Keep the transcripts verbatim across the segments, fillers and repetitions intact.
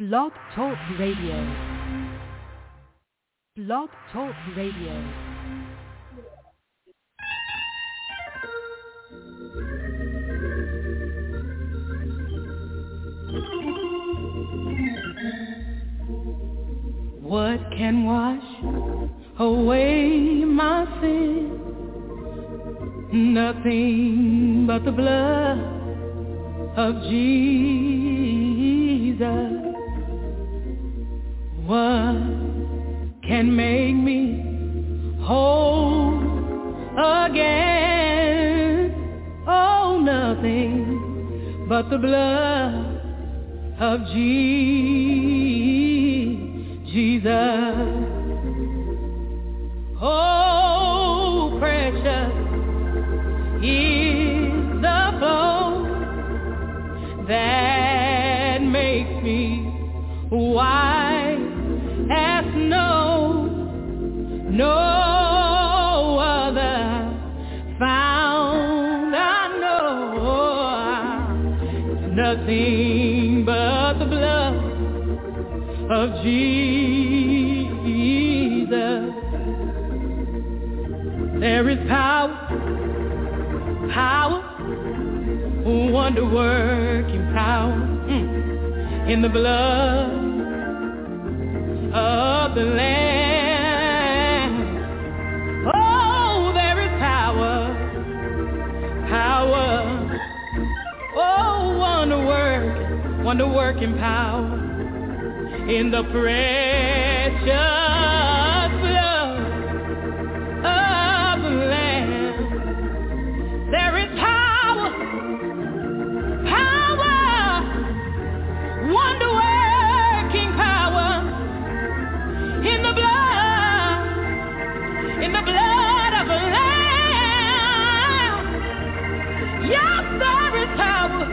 Blog Talk Radio. Blog Talk Radio. What can wash away my sin? Nothing but the blood of Jesus. What can make me whole again? Oh, nothing but the blood of Jesus. Oh, precious is the flow that makes me white as snow. No other found I know. Nothing but the blood of Jesus. There is power, power, wonder-working power mm, in the blood of the Lamb. Oh, there is power, power, oh, wonder-working, wonder-working power in the precious blood of the Lamb. There is power, power, wonder-working power in the blood, in the blood of the Lamb. Yes, there is power,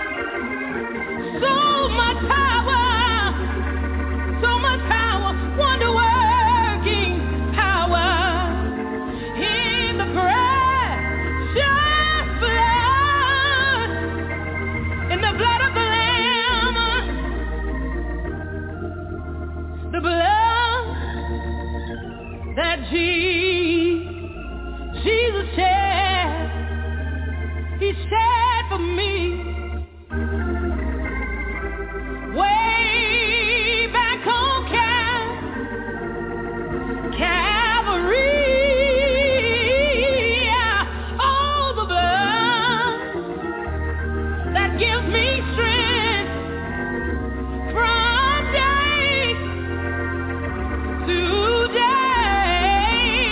so much power. So much power, wonder-working power in the precious blood, in the blood of the Lamb, the blood that Je- Jesus shed, He shed for me. Way Day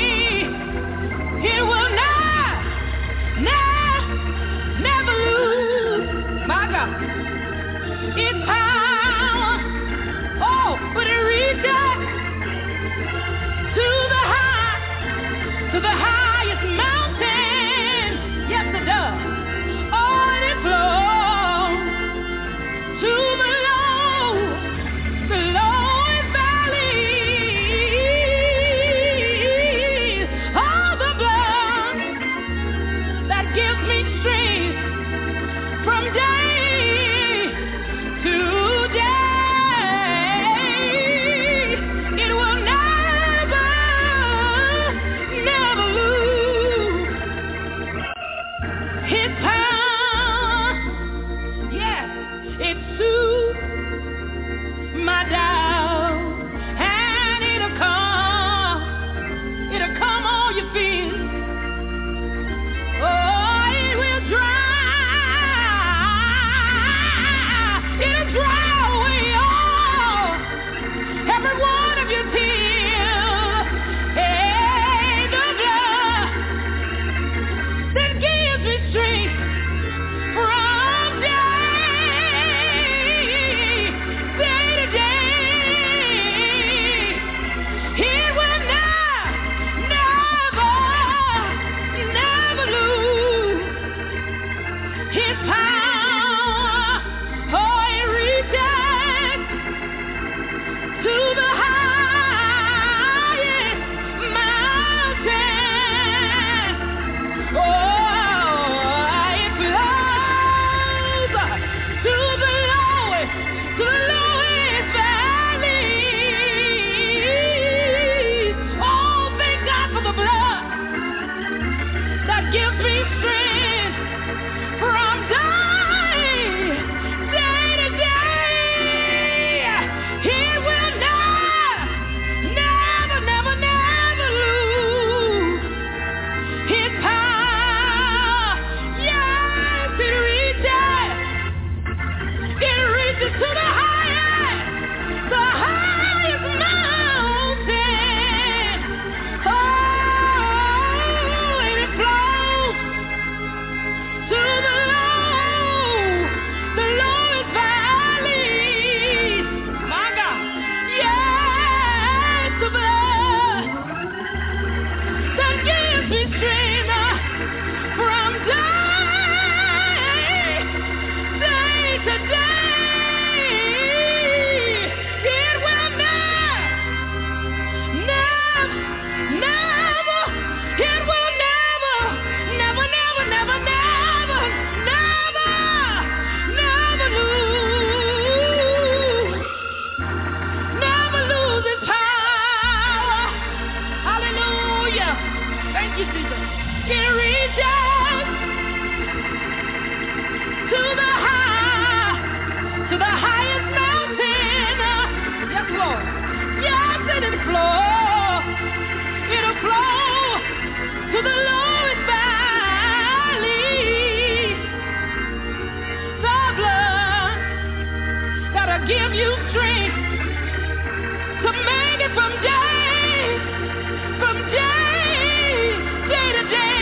strength to make it from day, from day, day to day.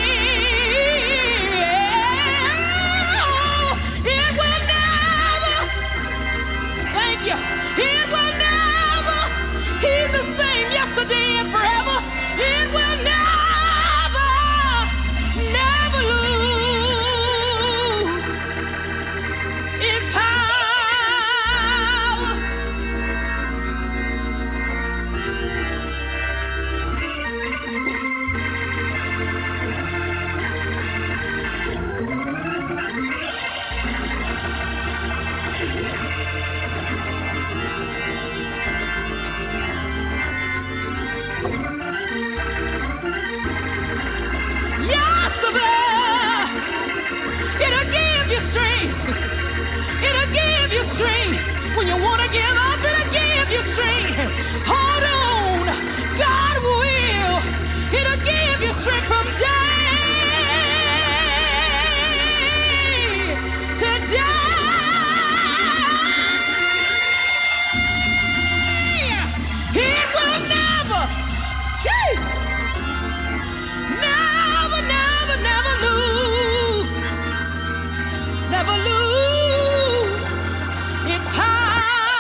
It will never, thank you, it will never, he's the same yesterday and forever. It will never, never lose its power. When you want to give up, it'll give you strength. Hold on, God will. It'll give you strength from day to day. It will never, gee, never, never, never lose, never lose its power.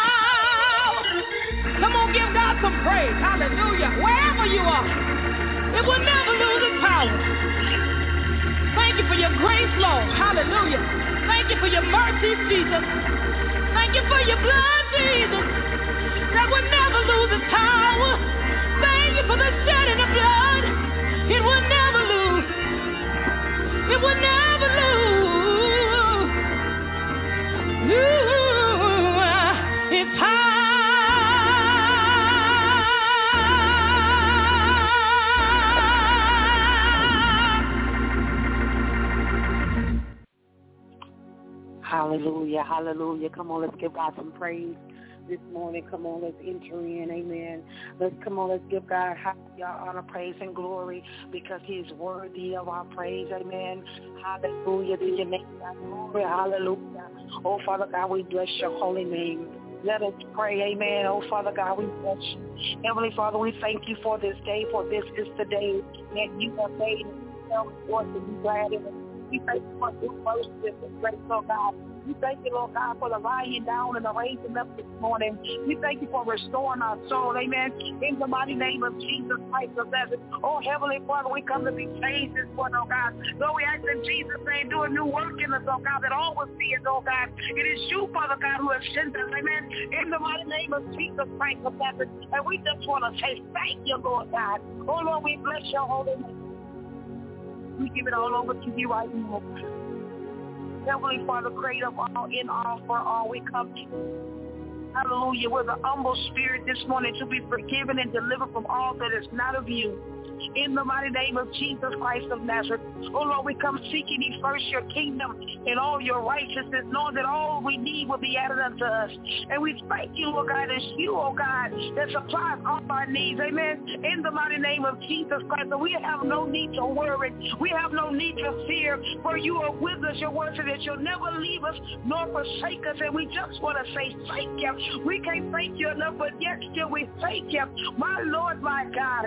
Come on, give God some praise. Hallelujah. Wherever you are, it will never lose its power. Thank you for your grace, Lord. Hallelujah. Thank you for your mercy, Jesus. Thank you for your blood, Jesus, that will never lose its power. Thank you for the shedding of blood. It will never lose. It will never lose. Ooh, its power. Hallelujah, hallelujah. Come on, let's give God some praise this morning. Come on, let's enter in, amen. Let's come on, let's give God y'all honor, praise, and glory because he's worthy of our praise, amen. Hallelujah to your name, God. Glory, hallelujah. Oh, Father God, we bless your holy name. Let us pray, amen. Oh, Father God, we bless you. Heavenly Father, we thank you for this day, for this is the day that you have made. Tell us what to be glad in it. We thank you for your mercy and grace, oh God. We thank you, Lord God, for the lying down and the raising up this morning. We thank you for restoring our soul, amen, in the mighty name of Jesus Christ of Nazareth. Oh, Heavenly Father, we come to be changed this morning, oh God. Lord, we ask in Jesus' name, do a new work in us, oh God, that all will see it, oh God. It is you, Father God, who has sent us, amen, in the mighty name of Jesus Christ of Nazareth. And we just want to say thank you, Lord God. Oh, Lord, we bless your holy name. We give it all over to you right now. Heavenly Father, creator of all, in all, for all, we come to you. Hallelujah. With an humble spirit this morning to be forgiven and delivered from all that is not of you. In the mighty name of Jesus Christ of Nazareth. Oh, Lord, we come seeking ye first your kingdom and all your righteousness, knowing that all we need will be added unto us. And we thank you, Lord God, it's you, oh God, that supplies all our needs. Amen. In the mighty name of Jesus Christ. So we have no need to worry. We have no need to fear, for you are with us. Your word said that you'll never leave us nor forsake us. And we just want to say thank you. We can't thank you enough, but yet still we thank you. My Lord, my God.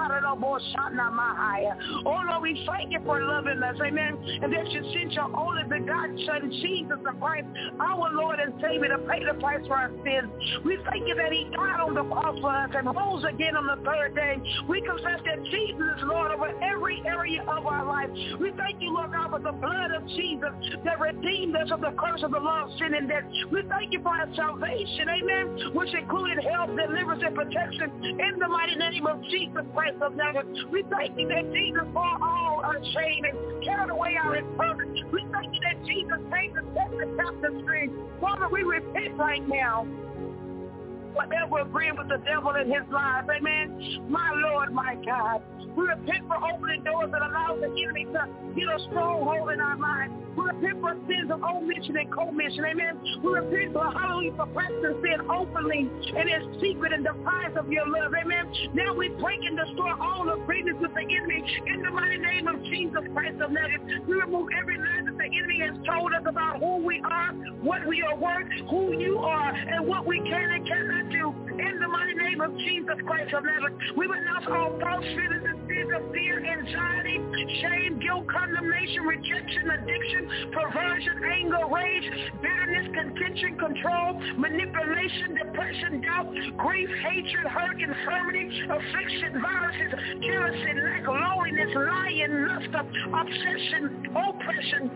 Oh, Lord, we thank you for loving us, amen, and that you sent your only begotten Son, Jesus the Christ, our Lord and Savior, to pay the price for our sins. We thank you that he died on the cross for us and rose again on the third day. We confess that Jesus is Lord over every area of our life. We thank you, Lord God, for the blood of Jesus that redeemed us from the curse of the law of sin and death. We thank you for our salvation, amen, which included health, deliverance, and protection in the mighty name of Jesus Christ of Nazareth. We thank you that Jesus bore all our shame and carried away our infirmity. We thank you that Jesus came to set the captive free. Father, we repent right now. Whatever agreeing with the devil and his lies, amen. My Lord, my God. We repent for opening doors that allow the enemy to get a stronghold in our minds. We repent for sins of omission and commission, amen. We repent for, hallelujah, for practicing sin openly and in secret and defiance of your love, amen. Now we break and destroy all agreements with the enemy in the mighty name of Jesus Christ of Nazareth. We remove every lie that the the enemy has told us about who we are, what we are worth, who you are, and what we can and cannot do. In the mighty name of Jesus Christ of Nazareth, we renounce all false feelings and spirits of fear, anxiety, shame, guilt, condemnation, rejection, addiction, perversion, anger, rage, bitterness, contention, control, manipulation, depression, doubt, grief, hatred, hurt, infirmity, affliction, viruses, jealousy, lack, loneliness, lying, lust, obsession, oppression,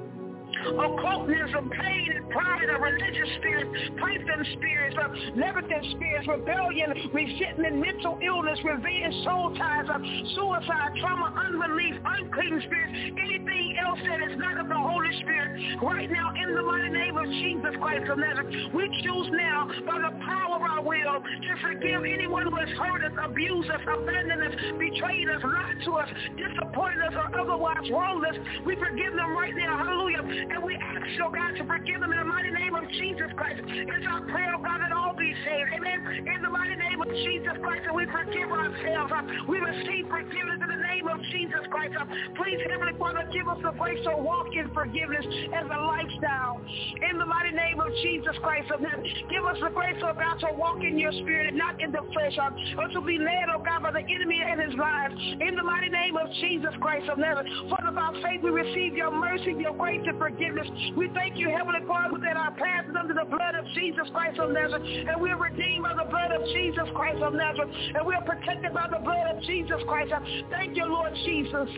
occultism, pain and pride, a religious spirit, python spirits, uh, leviathan spirits, rebellion, resentment, mental illness, revenge, soul ties, uh, suicide, trauma, unbelief, unclean spirits, anything else that is not of the Holy Spirit. Right now, in the mighty name of Jesus Christ of Nazareth, we choose now, by the power of our will, to forgive anyone who has hurt us, abused us, abandoned us, betrayed us, lied to us, disappointed us, or otherwise wronged us. We forgive them right now. Hallelujah. And we ask, oh God, to forgive them in the mighty name of Jesus Christ. It's our prayer, oh God, that all be saved. Amen. In the mighty name of Jesus Christ, and we forgive ourselves. Uh, we receive forgiveness in the name of Jesus Christ. Uh, please, Heavenly Father, give us the grace to walk in forgiveness as a lifestyle. In the mighty name of Jesus Christ of Nazareth, give us the grace, oh God, to walk in your spirit and not in the flesh, uh, or to be led, oh God, by the enemy and his lies. In the mighty name of Jesus Christ of Nazareth, Father, by faith, we receive your mercy, your grace, and forgiveness. We thank you, Heavenly Father, that our path is under the blood of Jesus Christ of Nazareth, and we are redeemed by the blood of Jesus Christ of Nazareth, and we are protected by the blood of Jesus Christ. Thank you, Lord Jesus,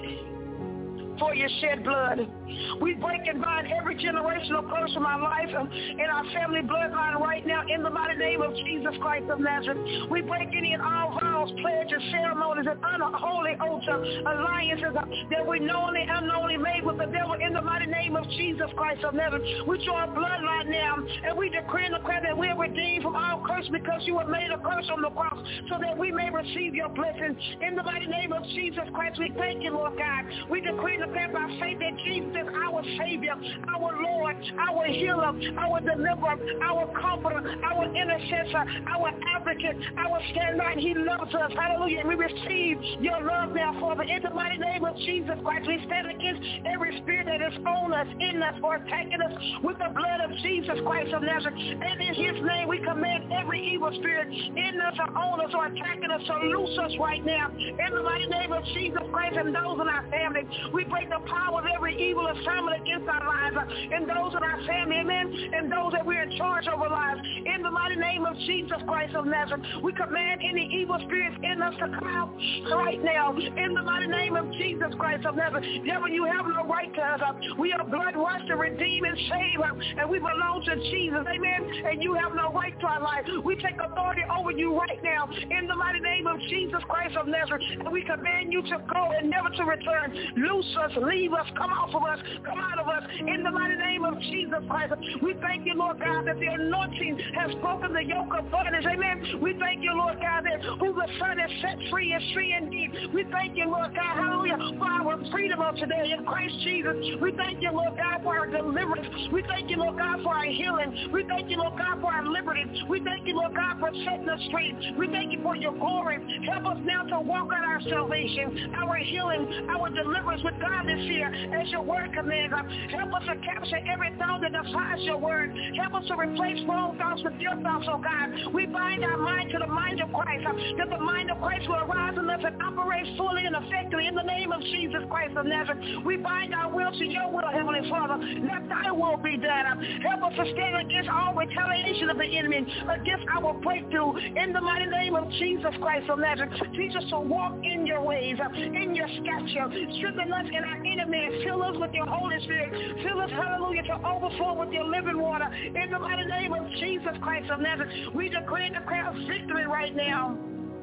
for your shed blood. We break and bind every generational curse from our life and in our family bloodline right now in the mighty name of Jesus Christ of Nazareth. We break any and all vows, pledges, ceremonies, and unholy oaths, alliances that we knowingly and unknowingly made with the devil in the mighty name of Jesus Christ of Nazareth. We draw a bloodline now, and we decree and declare that we are redeemed from all curse because you have made a curse on the cross so that we may receive your blessings. In the mighty name of Jesus Christ, we thank you, Lord God. We decree and declare by faith that Jesus is our Savior, our Lord, our healer, our deliverer, our comforter, our intercessor, our advocate, our stand-by. He loves us. Hallelujah. And we receive your love now, Father. In the mighty name of Jesus Christ, we stand against every spirit that is on us, in us, or attacking us with the blood of Jesus Christ of Nazareth. And in his name, we command every evil spirit in us or on us or attacking us to loose us right now. In the mighty name of Jesus Christ and those in our family, we break the power of every evil assignment against our lives, uh, and those in our family, amen, and those that we're in charge of our lives. In the mighty name of Jesus Christ of Nazareth, we command any evil spirits in us to come out right now. In the mighty name of Jesus Christ of Nazareth, devil, you have no right to us. Uh, we are blood washed to redeem and save, uh, and we belong to Jesus, amen, and you have no right to our life. We take authority over you right now in the mighty name of Jesus Christ of Nazareth, and we command you to go and never to return. Loose us, leave us, come off of us, come out of us in the mighty name of Jesus Christ. We thank you, Lord God, that the anointing has broken the yoke of bondage, amen. We thank you, Lord God, that who the Son has set free is free indeed. We thank you, Lord God, hallelujah, for our freedom of today in Christ Jesus. We thank you, Lord God, for our deliverance. We thank you, Lord God, for our healing. We thank you, Lord God, for our liberty. We thank you, Lord God, for setting us free. We thank you for your glory. Help us now to walk out our salvation, our healing, our deliverance with godly fear as your word commands. Help us to capture every thought that defies your word. Help us to replace wrong thoughts with your thoughts, oh God. We bind our mind to the mind of Christ, that the mind of Christ will arise in us and operate fully and effectively in the name of Jesus Christ of Nazareth. We bind our will to your will, Heavenly Father. Let thy will be done. Help us to stand against all retaliation of the enemy, against our breakthrough in the mighty name of Jesus Christ of Nazareth. Teach us to walk in your ways, in your stature. Strengthen us in our enemy. Fill us with your Holy Spirit. Fill us, hallelujah, to overflow with your living water. In the mighty name of Jesus Christ of Nazareth, we decree and declare victory right now.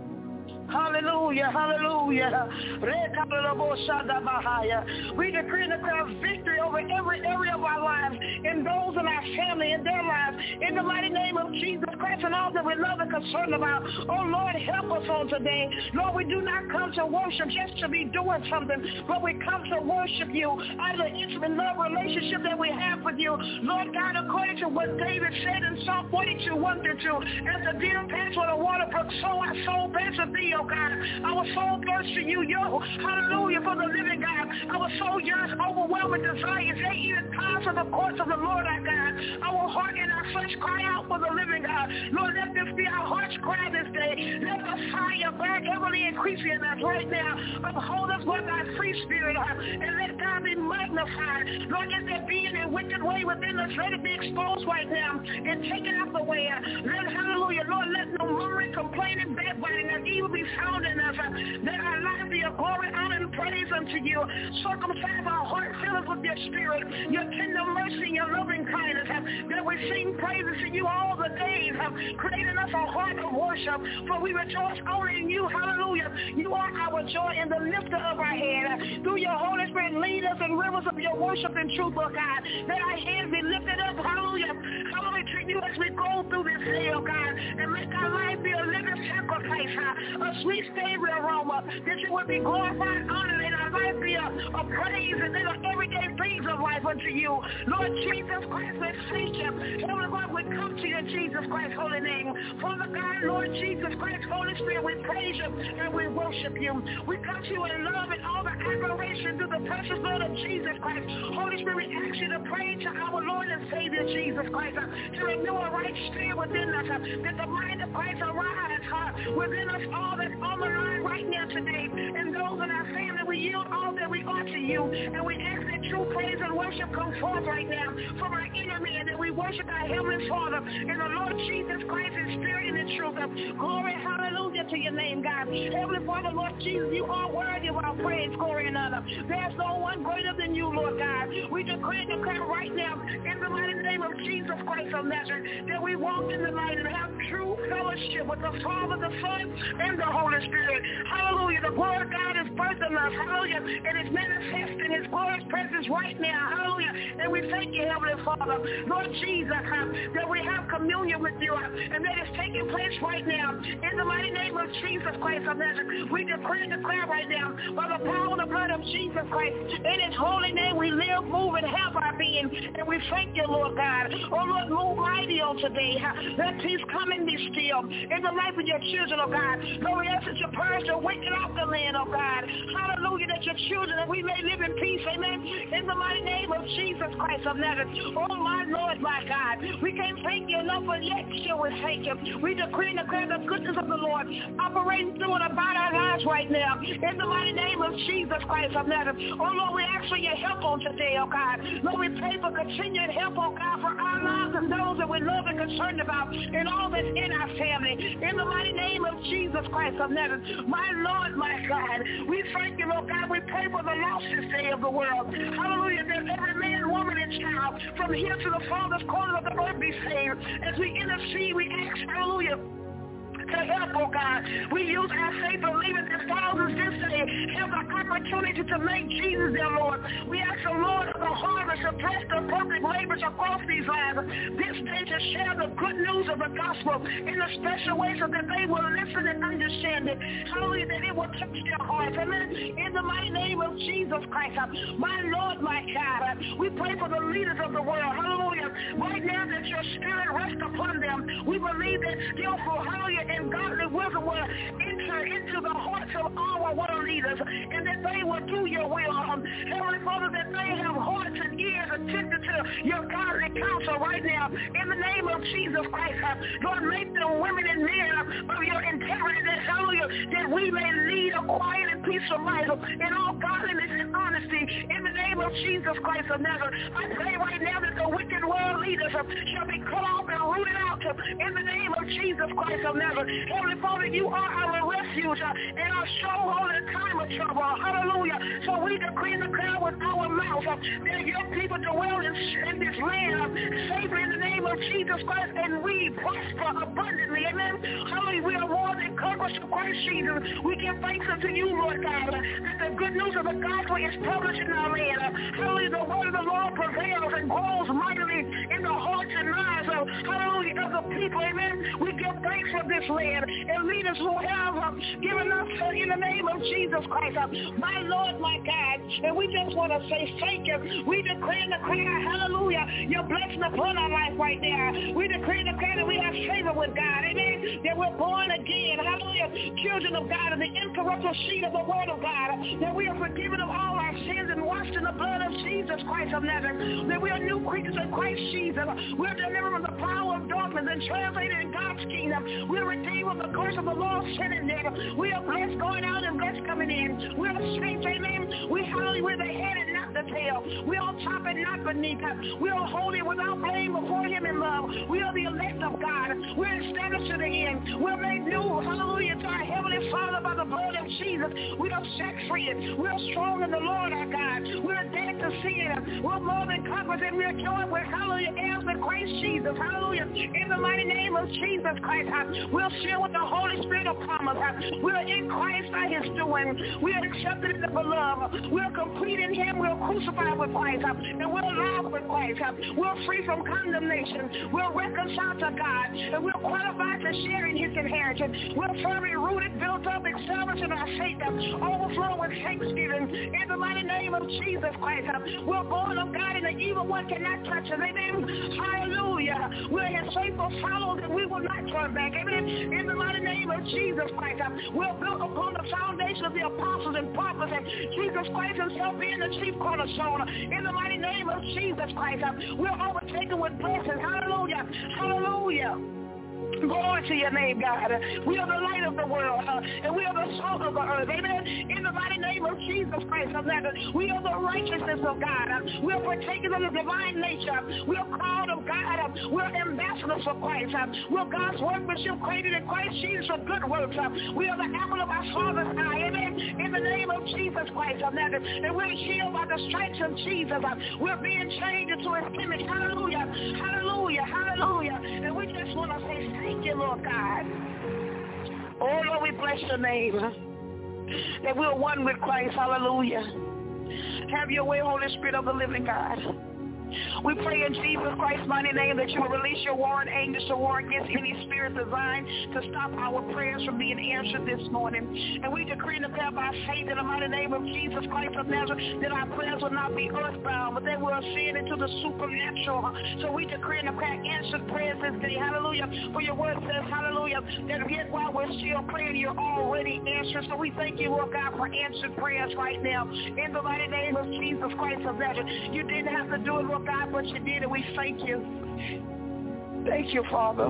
Hallelujah, hallelujah. We decree and declare victory over every area of our lives, and those in our family and their lives. In the mighty name of Jesus Christ, and all that we love and concerned about. Oh, Lord, help us on today. Lord, we do not come to worship just to be doing something, but we come to worship you out of the intimate love relationship that we have with you. Lord God, according to what David said in Psalm forty-two, one through two, as the deer pants for the water brook, so our soul pants for thee, oh God. Our soul thirsts for you, yo. Hallelujah, for the living God. Our soul yearns overwhelming desires. They even pass of the courts of the Lord our God. Our heart and our flesh cry out for the living God. Lord, let this be our heart's cry this day. Let the fire burn heavily increasing in us right now. Uphold us with thy free spirit, uh, and let God be magnified. Lord, let there be any wicked way within us. Let it be exposed right now and taken out the way. Uh, let, hallelujah, Lord, let no murmuring, complaining, backbiting, and evil be found in us. Uh, let our life be a glory, honor, and praise unto you. Circumcise our heart, fill us with your spirit, your tender mercy, your loving kindness, uh, that we sing praises to you all the days, uh, creating us a heart of worship, for we rejoice only in you. Hallelujah. You are our joy and the lifter of our head. Uh, through your Holy Spirit, lead us in rivers of your worship and truth, oh God. Let our hands be lifted up. Hallelujah. Hallelujah to you as we go through this day, oh God, and make our life be a living sacrifice, uh, a sweet savory aroma, that you would be glorified, honored, and our life be a, a praise and then a everyday things of life unto you. Lord Jesus Christ, we thank you. Heavenly God, we come to you in Jesus Christ's holy name. Father God, Lord Jesus Christ, Holy Spirit, we praise you and we worship you. We come to you in love and all the admiration through the precious blood of Jesus Christ. Holy Spirit, we ask you to pray to our Lord and Savior Jesus Christ, uh, to renew a right spirit within us, uh, that the mind of Christ arise uh, within us all that's on the line right now today. And those in our family, we yield all that we are to you. And we ask that true praise and worship come forth right now from our inner man, that we worship our Heavenly Father in the Lord Jesus Christ in spirit and in truth. Uh, glory, hallelujah to your name, God. Heavenly Father, Lord Jesus, you are worthy of our praise, glory, and honor. There's no one greater than you, Lord God. We decree and declare right now in the mighty name of Jesus Christ of Nazareth that we walk in the light and have true fellowship with the Father, the Son, and the Holy Spirit. Hallelujah. The glory of God is birthed in us. Hallelujah. And it's manifesting his glorious presence right now. Hallelujah. And we thank you, Heavenly Father, Lord Jesus, uh, that we have communion with you, uh, and that is taking place right now. In the mighty name of Jesus Christ of Nazareth, we decree and declare right now, by the power of the blood of Jesus Christ, in his holy name we live, move, and have our being. And we thank you, Lord God. Oh, Lord, move mighty on today. Uh, let peace come and be still in the life of your children, oh God. Lord, we ask that you purge the wicked off the land, oh God. Hallelujah, that your children, that we may live in peace, amen, in the mighty name of Jesus Christ of Nazareth. Oh, my Lord, my God, we can't thank you enough, but yet still we thank you. We decree and declare the goodness of the Lord operating through and about our lives right now, in the mighty name of Jesus Christ of Nazareth. Oh, Lord, we ask for your help on today, oh God. Lord, we pray for continued help, oh God, for our lives and those that we love and concerned about, and all that's in our family, in the mighty name of Jesus Christ of Nazareth. My Lord, my God, we thank you, Lord God. We pray for the lost this day of the world. Hallelujah, that every man, woman, and child, from here to the farthest corner of the earth be saved. As we intercede, we ask, hallelujah, to help, oh God. We use our faith believing that thousands this day have the opportunity to make Jesus their Lord. We ask the Lord of the harvest to bless the perfect laborers across these lands this day to share the good news of the gospel in a special way so that they will listen and understand it. Hallelujah, that it will touch their hearts. Amen. In the mighty name of Jesus Christ, my Lord, my God, we pray for the leaders of the world. Hallelujah. Right now that your spirit rests upon them, we believe that skillful, hallelujah, and godly wisdom will enter into the hearts of our world leaders, and that they will do your will. Um, Heavenly Father, that they have hearts and ears attentive to your godly counsel right now. In the name of Jesus Christ, uh, Lord, make them women and men uh, of your integrity, that, hallelujah, that we may lead a quiet and peaceful life uh, in all godliness and honesty. In the name of Jesus Christ of Nazareth, I pray right now that the wicked world leaders uh, shall be cut off and rooted out uh, in the name of Jesus Christ of Nazareth. Heavenly Father, you are our refuge uh, and our stronghold in time of trouble. Hallelujah. So we decree and declare with our mouth uh, that your people dwell in, in this land uh, safely in the name of Jesus Christ, and we prosper abundantly. Amen. Hallelujah. We are more than conquerors through Christ Jesus. We give thanks unto you, Lord God, uh, that the good news of the gospel is published in our land. Uh, hallelujah. The word of the Lord prevails and grows mightily in the hearts and lives of, hallelujah, of the people. Amen. We give of this land and leaders who have uh, given us uh, in the name of Jesus Christ. Uh, my Lord, my God, and we just want to say thank you. We decree and declare, hallelujah, your blessing upon our life right now. We decree and declare that we have favor with God, amen, that we're born again, hallelujah, children of God, and the incorruptible seed of the word of God, that we are forgiven of all our sins and washed in the blood of Jesus Christ of Nazareth, that we are new creatures in Christ Jesus. We're delivered from the power of darkness and translated in God's kingdom. We're redeemed from the curse of the law of sin and death. We are blessed going out and blessed coming in. We're the saints, amen. We hallelujah, we're the head and not the tail. We're on top and not beneath. We are holy without blame before him in love. We are the elect of God. We're established to the end. We're made new, hallelujah, to our heavenly Father by the blood of Jesus. We are set free. We're strong in the Lord our God. We're dead to sin. We're more than conquerors, and we're joined with, hallelujah, heirs with Christ Jesus. Hallelujah. In the mighty name of Jesus Christ, we're filled with the Holy Spirit of promise. We're in Christ by his doing. We are accepted in the beloved. We're complete in him. We're crucified with Christ. And we're alive with Christ. We're free from condemnation. We're reconciled to God. And we're qualified to share in his inheritance. We're firmly rooted, built up, established in our faith. Overflow with thanksgiving. In the mighty name of Jesus Christ. We're born of God, and the evil one cannot touch us. Amen. Hallelujah. We're his faithful followers, and we will not turn back. Amen. In the mighty name of Jesus Christ. We're built upon the foundation of the apostles and prophets, and Jesus Christ himself being the chief cornerstone. In the mighty name of Jesus Christ. We're overtaken with blessings. Hallelujah. Hallelujah. Glory to your name, God. We are the light of the world, uh, and we are the salt of the earth. Amen. In the mighty name of Jesus Christ of Nazareth, we are the righteousness of God. Uh, we are partakers of the divine nature. We are called of God. Uh, we're ambassadors for Christ. Uh, we're God's workmanship created in Christ Jesus for good works. Uh, we are the apple of our Father's eye. Amen. In the name of Jesus Christ of Nazareth, and we're healed by the stripes of Jesus. Uh, we're being changed into his image. Hallelujah. Hallelujah. Hallelujah. And we just want to say thank you, Lord God. Oh, Lord, we bless your name. That we're one with Christ. Hallelujah. Have your way, Holy Spirit of the living God. We pray in Jesus Christ's mighty name that you will release your warring angels to war against any spirit designed to stop our prayers from being answered this morning. And we decree and declare by faith in the mighty name of Jesus Christ of Nazareth that our prayers will not be earthbound, but they will ascend into the supernatural. So we decree and declare answered prayers this day. Hallelujah. For your word says, hallelujah, that yet while we're still praying, you're already answered. So we thank you, Lord God, for answered prayers right now. In the mighty name of Jesus Christ of Nazareth. You didn't have to do it, Lord God, but you did, and we thank you. Thank you, Father.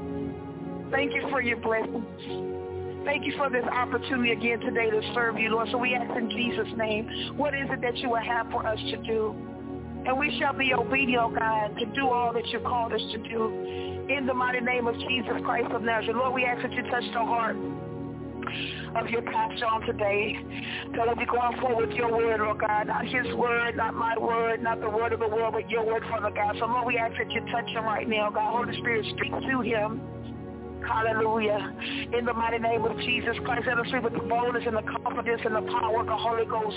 Thank you for your blessings. Thank you for this opportunity again today to serve you, Lord. So we ask in Jesus' name, what is it that you will have for us to do? And we shall be obedient, oh God, to do all that you called us to do. In the mighty name of Jesus Christ of Nazareth. Lord, we ask that you touch the heart of your pastor on today. Tell him to go on forward with your word, Lord God. Not his word, not my word, not the word of the world, but your word, Father God. So, Lord, we ask that you touch him right now, God. Holy Spirit, speak to him. Hallelujah. In the mighty name of Jesus Christ, let us speak with the boldness and the confidence and the power of the Holy Ghost.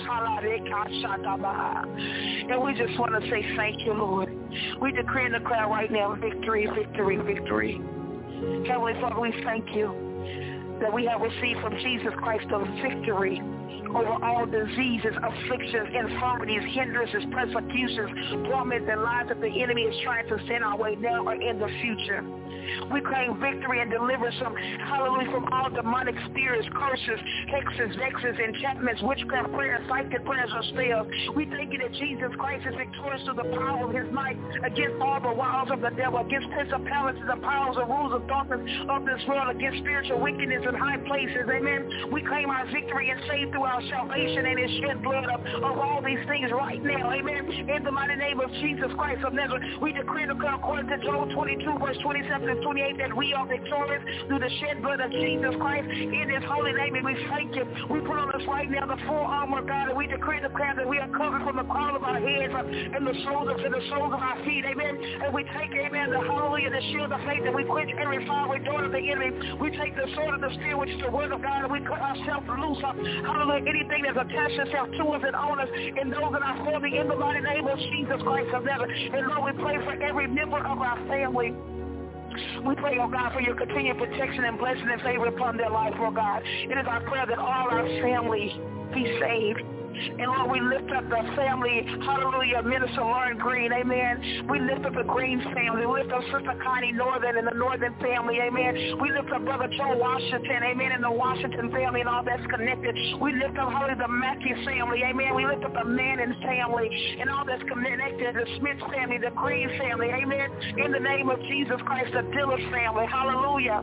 And we just want to say thank you, Lord. We decree and declare right now victory, victory, victory. Heavenly Father, we thank you that we have received from Jesus Christ the victory over all diseases, afflictions, infirmities, hindrances, persecutions, torments, and lies that the enemy is trying to send our way now or in the future. We claim victory and deliverance from, hallelujah, from all demonic spirits, curses, hexes, vexes, enchantments, witchcraft prayers, psychic prayers, or spells. We thank you that Jesus Christ is victorious through the power of his might against all the wiles of the devil, against principalities and powers and rules of darkness of this world, against spiritual wickedness in high places. Amen. We claim our victory and save through our salvation and his shed blood of, of all these things right now. Amen. In the mighty name of Jesus Christ of Nazareth, we decree and declare according to Job twenty-two, verse twenty-seven and twenty-eight, that we are victorious through the shed blood of Jesus Christ in his holy name, and we thank you. We put on us right now the full armor of God, and we decree and declare that we are covered from the crown of our heads and the soles of to the soles of our feet. Amen. And we take, amen, the hallelujah, the shield of faith, and we quench every fiery dart of the enemy. We take the sword of the Spirit, which is the word of God, and we cut ourselves loose. Hallelujah. Anything that's attached itself to us and on us and those in our family, in the mighty name of Jesus Christ of Nazareth. And Lord, we pray for every member of our family. We pray, oh God, for your continued protection and blessing and favor upon their life, oh God. It is our prayer that all our family be saved. And Lord, we lift up the family, hallelujah, Minister Lauren Green, amen. We lift up the Green family. We lift up Sister Connie Northern and the Northern family, amen. We lift up Brother Joe Washington, amen, and the Washington family and all that's connected. We lift up, hallelujah, the Mackey family, amen. We lift up the Manning family and all that's connected, the Smith family, the Green family, amen. In the name of Jesus Christ, the Dillard family, hallelujah.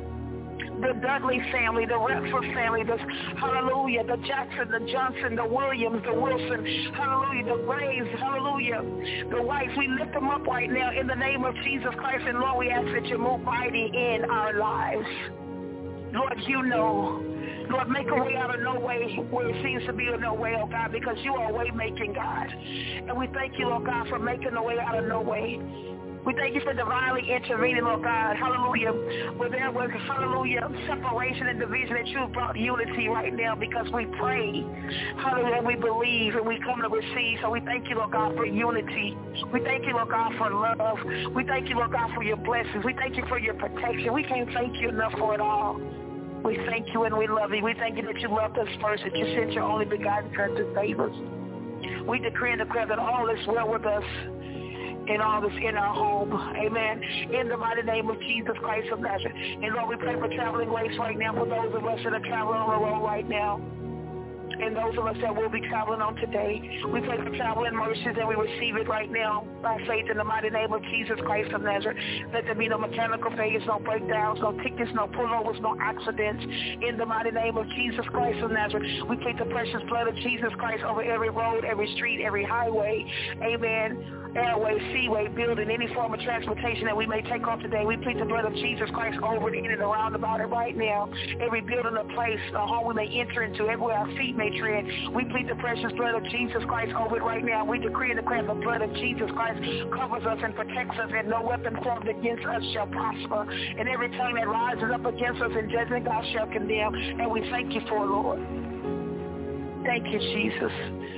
The Dudley family, the Redford family, the, hallelujah, the Jackson, the Johnson, the Williams, the Wilson, hallelujah, the Braves, hallelujah, the Whites. We lift them up right now in the name of Jesus Christ, and Lord, we ask that you move mighty in our lives. Lord, you know. Lord, make a way out of no way where it seems to be a no way, oh God, because you are a way-making God. And we thank you, Lord God, for making a way out of no way. We thank you for divinely intervening, Lord God, hallelujah, where there was, hallelujah, separation and division, that you have brought unity right now because we pray, hallelujah, and we believe and we come to receive. So we thank you, Lord God, for unity. We thank you, Lord God, for love. We thank you, Lord God, for your blessings. We thank you for your protection. We can't thank you enough for it all. We thank you and we love you. We thank you that you loved us first, that you sent your only begotten Son to save us. We decree and declare that all is well with us and all is in our home. Amen. In the mighty name of Jesus Christ of Nazareth. And Lord, we pray for traveling grace right now for those of us that are traveling on the road right now. And those of us that will be traveling on today, we pray for traveling mercies and we receive it right now by faith in the mighty name of Jesus Christ of Nazareth. Let there be no mechanical failures, no breakdowns, no tickets, no pullovers, no accidents. In the mighty name of Jesus Christ of Nazareth, we plead the precious blood of Jesus Christ over every road, every street, every highway. Amen. Airway, seaway, building, any form of transportation that we may take on today. We plead the blood of Jesus Christ over it, in and around about it right now. Every building or place, a home we may enter into, everywhere our feet may tread. We plead the precious blood of Jesus Christ over it right now. We decree and declare the blood of Jesus Christ covers us and protects us, and no weapon formed against us shall prosper. And every tongue that rises up against us in judgment, God shall condemn. And we thank you for it, Lord. Thank you, Jesus.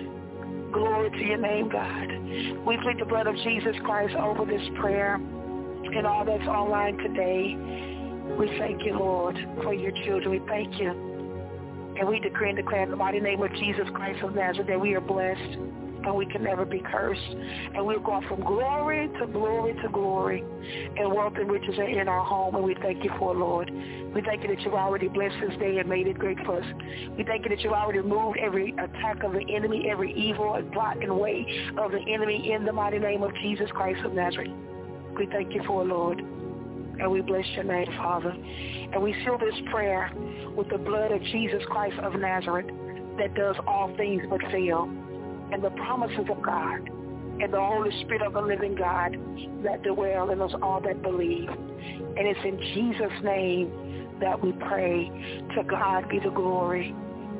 Glory to your name, God. We plead the blood of Jesus Christ over this prayer and all that's online today. We thank you, Lord, for your children. We thank you. And we decree and declare in the mighty name of Jesus Christ of Nazareth that we are blessed and we can never be cursed. And we're going from glory to glory to glory. And wealth and riches are in our home. And we thank you for it, Lord. We thank you that you've already blessed this day and made it great for us. We thank you that you've already removed every attack of the enemy, every evil and plot and way of the enemy in the mighty name of Jesus Christ of Nazareth. We thank you for it, Lord. And we bless your name, Father. And we seal this prayer with the blood of Jesus Christ of Nazareth that does all things but fail. And the promises of God and the Holy Spirit of the living God that dwell in us all that believe. And it's in Jesus' name that we pray. To God be the glory.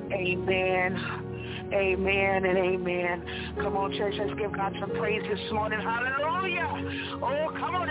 Amen. Amen and amen. Come on, church, let's give God some praise this morning. Hallelujah. Oh, come on.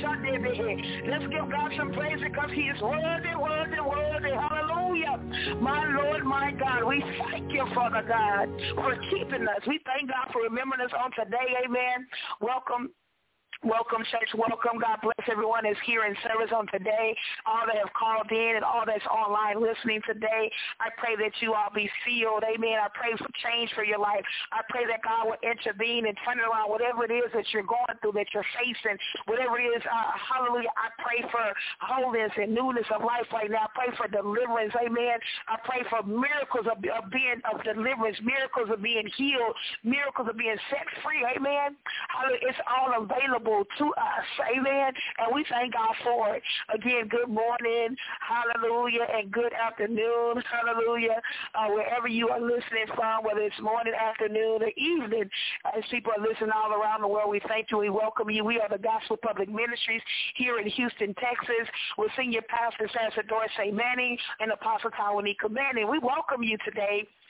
Let's give God some praise because he is worthy, worthy, worthy. Hallelujah. My Lord, my God, we thank you, Father God, for keeping us. We thank God for remembering us on today. Amen. Welcome. Welcome, church. Welcome. God bless everyone that's here in service on today, all that have called in and all that's online listening today. I pray that you all be sealed. Amen. I pray for change for your life. I pray that God will intervene and turn it around, whatever it is that you're going through, that you're facing, whatever it is. Uh, hallelujah. I pray for wholeness and newness of life right now. I pray for deliverance. Amen. I pray for miracles of, of being of deliverance, miracles of being healed, miracles of being set free. Amen. Hallelujah. It's all available to us, amen, and we thank God for it. Again, good morning, hallelujah, and good afternoon, hallelujah, uh, wherever you are listening from, whether it's morning, afternoon, or evening, as people are listening all around the world, we thank you, we welcome you. We are the Gospel Public Ministries here in Houston, Texas, with Senior Pastor Pastor Doris A. Manning and Apostle Tawanika Manning. We welcome you today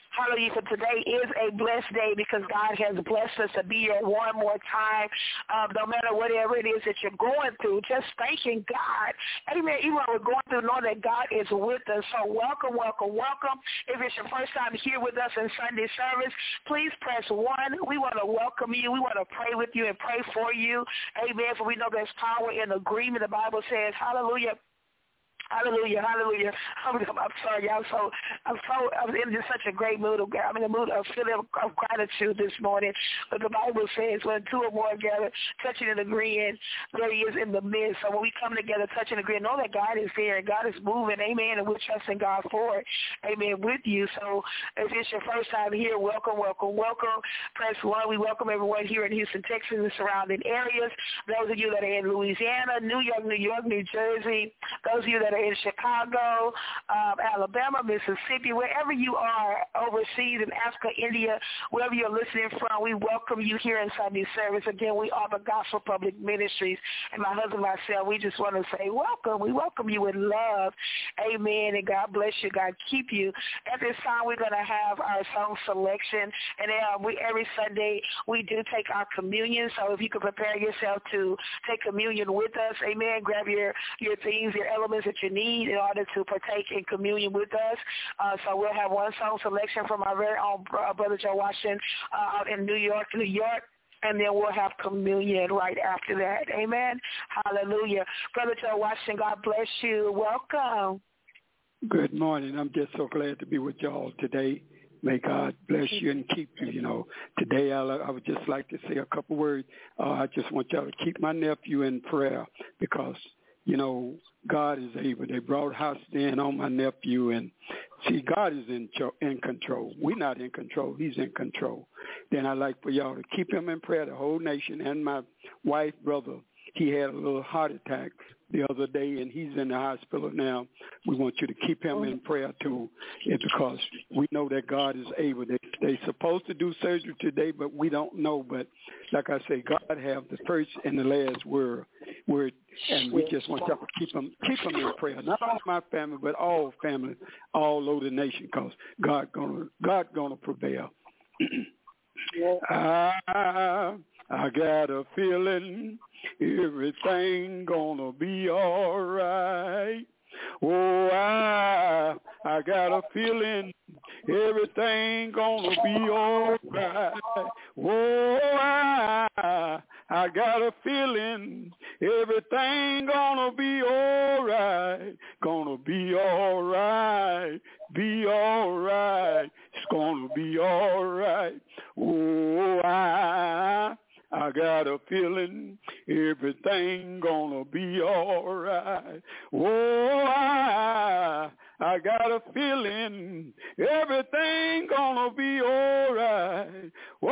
Hallelujah. For today is a blessed day because God has blessed us to be here one more time. Um, no matter whatever it is that you're going through, just thanking God. Amen. Even when we're going through, know that God is with us. So welcome, welcome, welcome. If it's your first time here with us in Sunday service, please press one. We want to welcome you. We want to pray with you and pray for you. Amen. For we know there's power in agreement. The Bible says, hallelujah. Hallelujah, hallelujah. I'm, I'm sorry, I'm so, I'm so, I'm in just such a great mood. Of, I'm in a mood of feeling of, of gratitude this morning. But the Bible says when two or more gather, touching and agreeing, there he is in the midst. So when we come together, touching and agreeing, know that God is there and God is moving, amen, and we're trusting God for it, amen, with you. So if it's your first time here, welcome, welcome, welcome. Press one. We welcome everyone here in Houston, Texas, and surrounding areas. Those of you that are in Louisiana, New York, New York, New Jersey, those of you that are in Chicago, um, Alabama, Mississippi, wherever you are overseas in Africa, India, wherever you're listening from, we welcome you here in Sunday service. Again, we are the Gospel Public Ministries, and my husband and myself, we just want to say welcome. We welcome you with love. Amen, and God bless you. God keep you. At this time, we're going to have our song selection, and uh, we every Sunday we do take our communion, so if you could prepare yourself to take communion with us, amen, grab your, your things, your elements that you need in order to partake in communion with us. Uh, so we'll have one song selection from our very own Brother Joe Washington uh, out in New York, New York. And then we'll have communion right after that. Amen. Hallelujah. Brother Joe Washington, God bless you. Welcome. Good morning. I'm just so glad to be with y'all today. May God bless you and keep you. You know, today I, I would just like to say a couple words. Uh, I just want y'all to keep my nephew in prayer because, you know, God is able. They brought house in on my nephew, and see, God is in in control. We're not in control. He's in control. Then I'd like for y'all to keep him in prayer, the whole nation, and my wife, brother. He had a little heart attack the other day, and he's in the hospital now. We want you to keep him in prayer, too, because we know that God is able. They, they're supposed to do surgery today, but we don't know. But like I say, God have the first and the last word, word and we just want y'all to keep him, keep him in prayer. Not only my family, but all family, all over the nation, because God gonna, God gonna prevail. I, I got a feeling everything gonna be all right. Oh, I, I got a feeling everything gonna be all right. Oh, I, I got a feeling everything gonna be all right. Gonna be all right. Be all right. It's gonna be all right. Oh, I... I got a feeling everything gonna be all right. Oh, I, I got a feeling everything gonna be all right. Oh,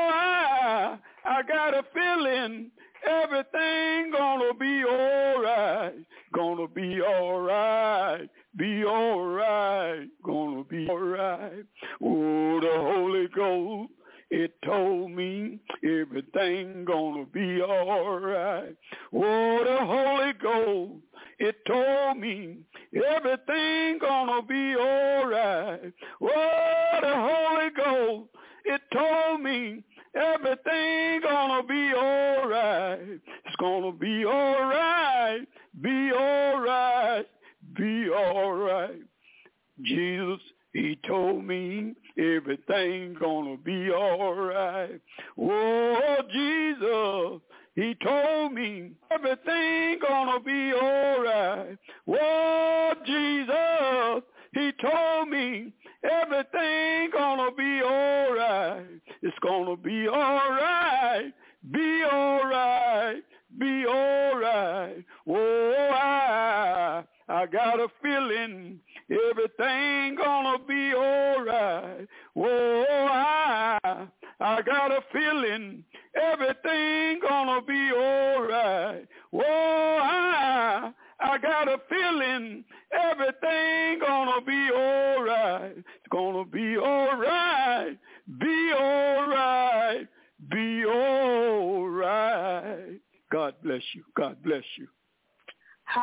I, I got a feeling everything gonna be all right. Gonna be all right. Be all right. Gonna be all right. Oh, the Holy Ghost, it told me everything gonna be all right. Oh, the Holy Ghost, it told me everything gonna be all right. Oh, the Holy Ghost, it told me everything gonna be all right. It's gonna be all right. Be all right. Be all right. Jesus, he told me everything gonna be all right. Oh, Jesus, he told me everything gonna be all right. Oh, Jesus, he told me everything gonna be all right. It's gonna be all right. Be all right. Be all right. Oh, I, I got a feeling everything gonna be all right. Oh, I, I got a feeling everything gonna be all right. Oh, I, I got a feeling everything gonna be all right. It's gonna be all right. Be all right. Be all right. God bless you. God bless you.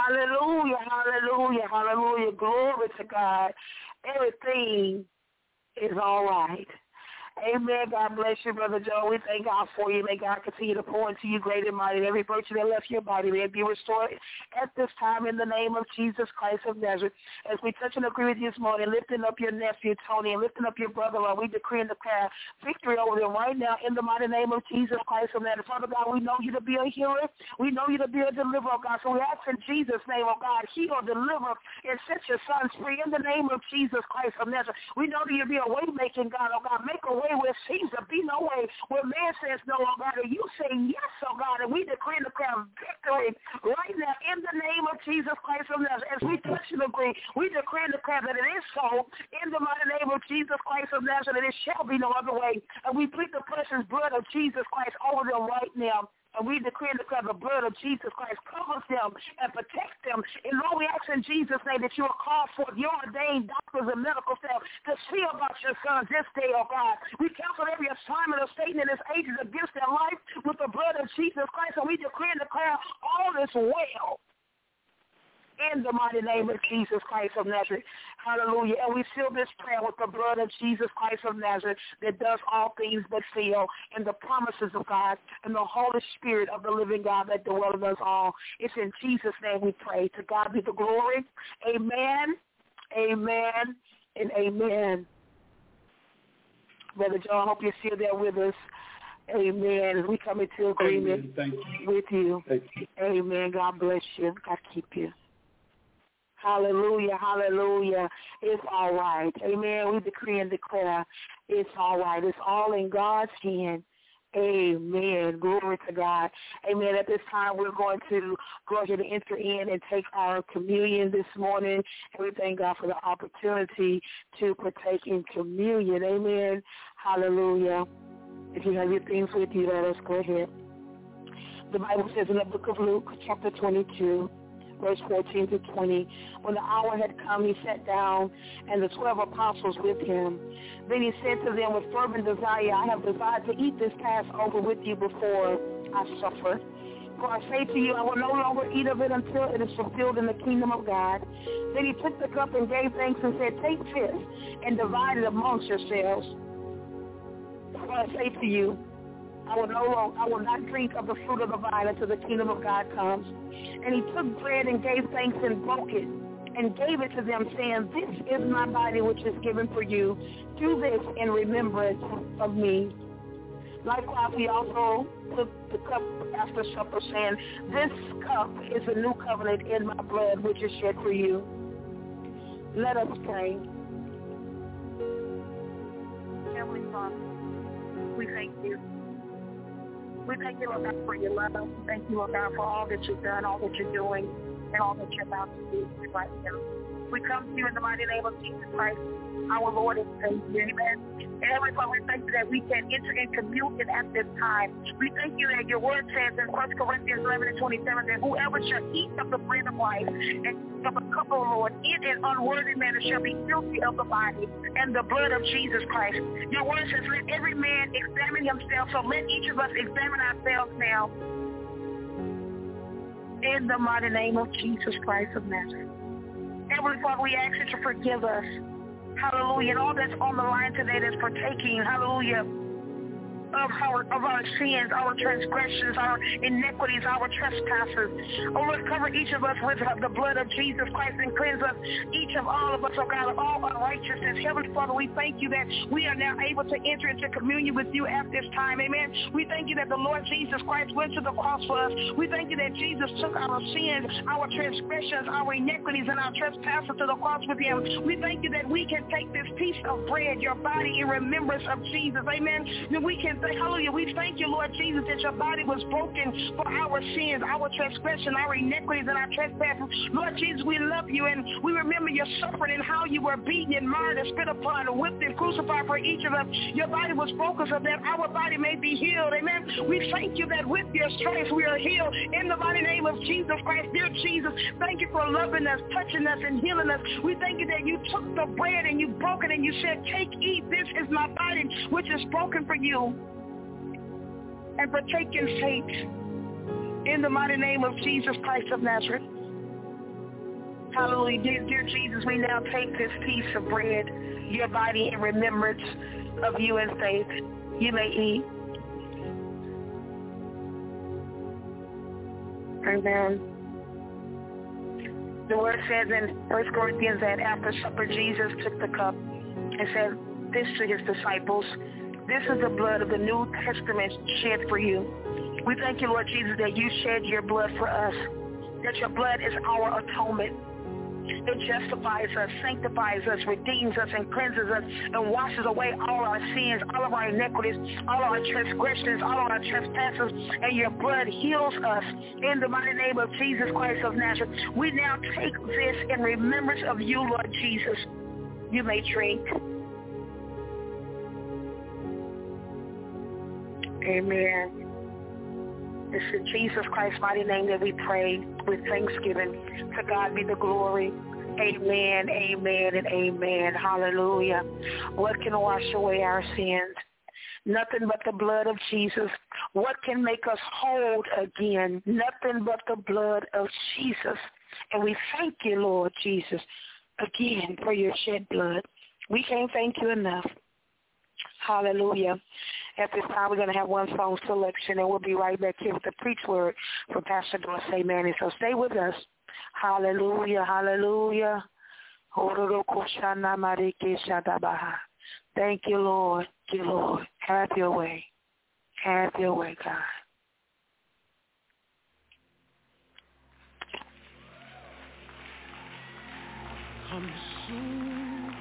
Hallelujah, hallelujah, hallelujah. Glory to God. Everything is all right. Amen. God bless you, Brother Joe. We thank God for you. May God continue to pour into you great and mighty. Every virtue that left your body may be restored at this time in the name of Jesus Christ of Nazareth. As we touch and agree with you this morning, lifting up your nephew, Tony, and lifting up your brother-in-law, we decree and declare victory over them right now in the mighty name of Jesus Christ of Nazareth. Father God, we know you to be a healer. We know you to be a deliverer, God. So we ask in Jesus' name, oh God, heal, deliver, and set your sons free in the name of Jesus Christ of Nazareth. We know that you be a way-making God, oh God. Make a way where it seems to be no way, where man says no, oh God, and you say yes, oh God, and we decree and declare victory right now in the name of Jesus Christ of Nazareth. As we touch and agree, we decree and declare that it is so in the mighty name of Jesus Christ of Nazareth, and it shall be no other way. And we plead the precious blood of Jesus Christ over them right now. And we decree and declare the blood of Jesus Christ covers them and protects them. And Lord, we ask in Jesus' name that you will call forth your ordained doctors and medical staff to see about your sons this day, oh God. We cancel every assignment of Satan and his agents against their life with the blood of Jesus Christ. And we decree and declare all is well in the mighty name of Jesus Christ of Nazareth. Hallelujah. And we seal this prayer with the blood of Jesus Christ of Nazareth that does all things but fail, and the promises of God and the Holy Spirit of the living God that dwells in us all. It's in Jesus' name we pray. To God be the glory. Amen, amen, and amen. Brother Joe, I hope you're still there with us. Amen. As we come into agreement Thank you. with you. Thank you. Amen. God bless you. God keep you. Hallelujah, hallelujah. It's all right. Amen. We decree and declare it's all right. It's all in God's hand. Amen. Glory to God. Amen. At this time, we're going to go ahead and enter in and take our communion this morning. And we thank God for the opportunity to partake in communion. Amen. Hallelujah. If you have your things with you, let us go ahead. The Bible says in the book of Luke, chapter twenty-two, verse fourteen to twenty, when the hour had come, he sat down, and the twelve apostles with him. Then he said to them with fervent desire, I have desired to eat this Passover with you before I suffer. For I say to you, I will no longer eat of it until it is fulfilled in the kingdom of God. Then he took the cup and gave thanks and said, take this and divide it amongst yourselves. For I say to you, I will no longer, I will not drink of the fruit of the vine until the kingdom of God comes. And he took bread and gave thanks and broke it and gave it to them, saying, this is my body which is given for you. Do this in remembrance of me. Likewise, he also took the cup after supper, saying, this cup is a new covenant in my blood, which is shed for you. Let us pray. Heavenly Father, we thank you. We thank you, Lord God, for your love. Thank you, Lord God, for all that you've done, all that you're doing, and all that you're about to do right now. We come to you in the mighty name of Jesus Christ, our Lord and Savior. Amen. And Heavenly Father, we thank you that we can enter in communion at this time. We thank you that your word says in First Corinthians eleven and twenty-seven that whoever shall eat of the bread of life and of the cup of the Lord in an unworthy manner shall be guilty of the body and the blood of Jesus Christ. Your word says, let every man examine himself, so let each of us examine ourselves now. In the mighty name of Jesus Christ of Nazareth. Heavenly Father, we ask that you forgive us. Hallelujah. And all that's on the line today that's partaking, hallelujah, of our, of our sins, our transgressions, our iniquities, our trespasses. Oh, Lord, cover each of us with the blood of Jesus Christ and cleanse us, each of all of us, oh God, of all unrighteousness. Heavenly Father, we thank you that we are now able to enter into communion with you at this time. Amen. We thank you that the Lord Jesus Christ went to the cross for us. We thank you that Jesus took our sins, our transgressions, our iniquities, and our trespasses to the cross with him. We thank you that we can take this piece of bread, your body, in remembrance of Jesus. Amen. That we can Hallelujah. We thank you, Lord Jesus, that your body was broken for our sins, our transgression, our iniquities, and our trespasses. Lord Jesus, we love you, and we remember your suffering and how you were beaten and marred and spit upon and whipped and crucified for each of us. Your body was broken so that our body may be healed. Amen. We thank you that with your stripes we are healed in the mighty name of Jesus Christ. Dear Jesus, thank you for loving us, touching us, and healing us. We thank you that you took the bread and you broke it and you said, take, eat, this is my body which is broken for you. And partake in faith in the mighty name of Jesus Christ of Nazareth. Hallelujah. Dear, dear Jesus, we now take this piece of bread, your body, in remembrance of you in faith. You may eat. Amen. The word says in First Corinthians that after supper, Jesus took the cup and said this to his disciples: this is the blood of the New Testament shed for you. We thank you, Lord Jesus, that you shed your blood for us, that your blood is our atonement. It justifies us, sanctifies us, redeems us, and cleanses us, and washes away all our sins, all of our iniquities, all our transgressions, all of our trespasses, and your blood heals us in the mighty name of Jesus Christ of Nazareth. We now take this in remembrance of you, Lord Jesus. You may drink. Amen. It's in Jesus Christ's mighty name that we pray with thanksgiving. To God be the glory. Amen, amen, and amen. Hallelujah. What can wash away our sins? Nothing but the blood of Jesus. What can make us whole again? Nothing but the blood of Jesus. And we thank you, Lord Jesus, again for your shed blood. We can't thank you enough. Hallelujah. At this time, we're going to have one song selection, and we'll be right back here with the preach word for Pastor Dorsey Manning. So stay with us. Hallelujah, hallelujah. Thank you, Lord. Thank you, Lord. Have your way. Have your way, God. Consume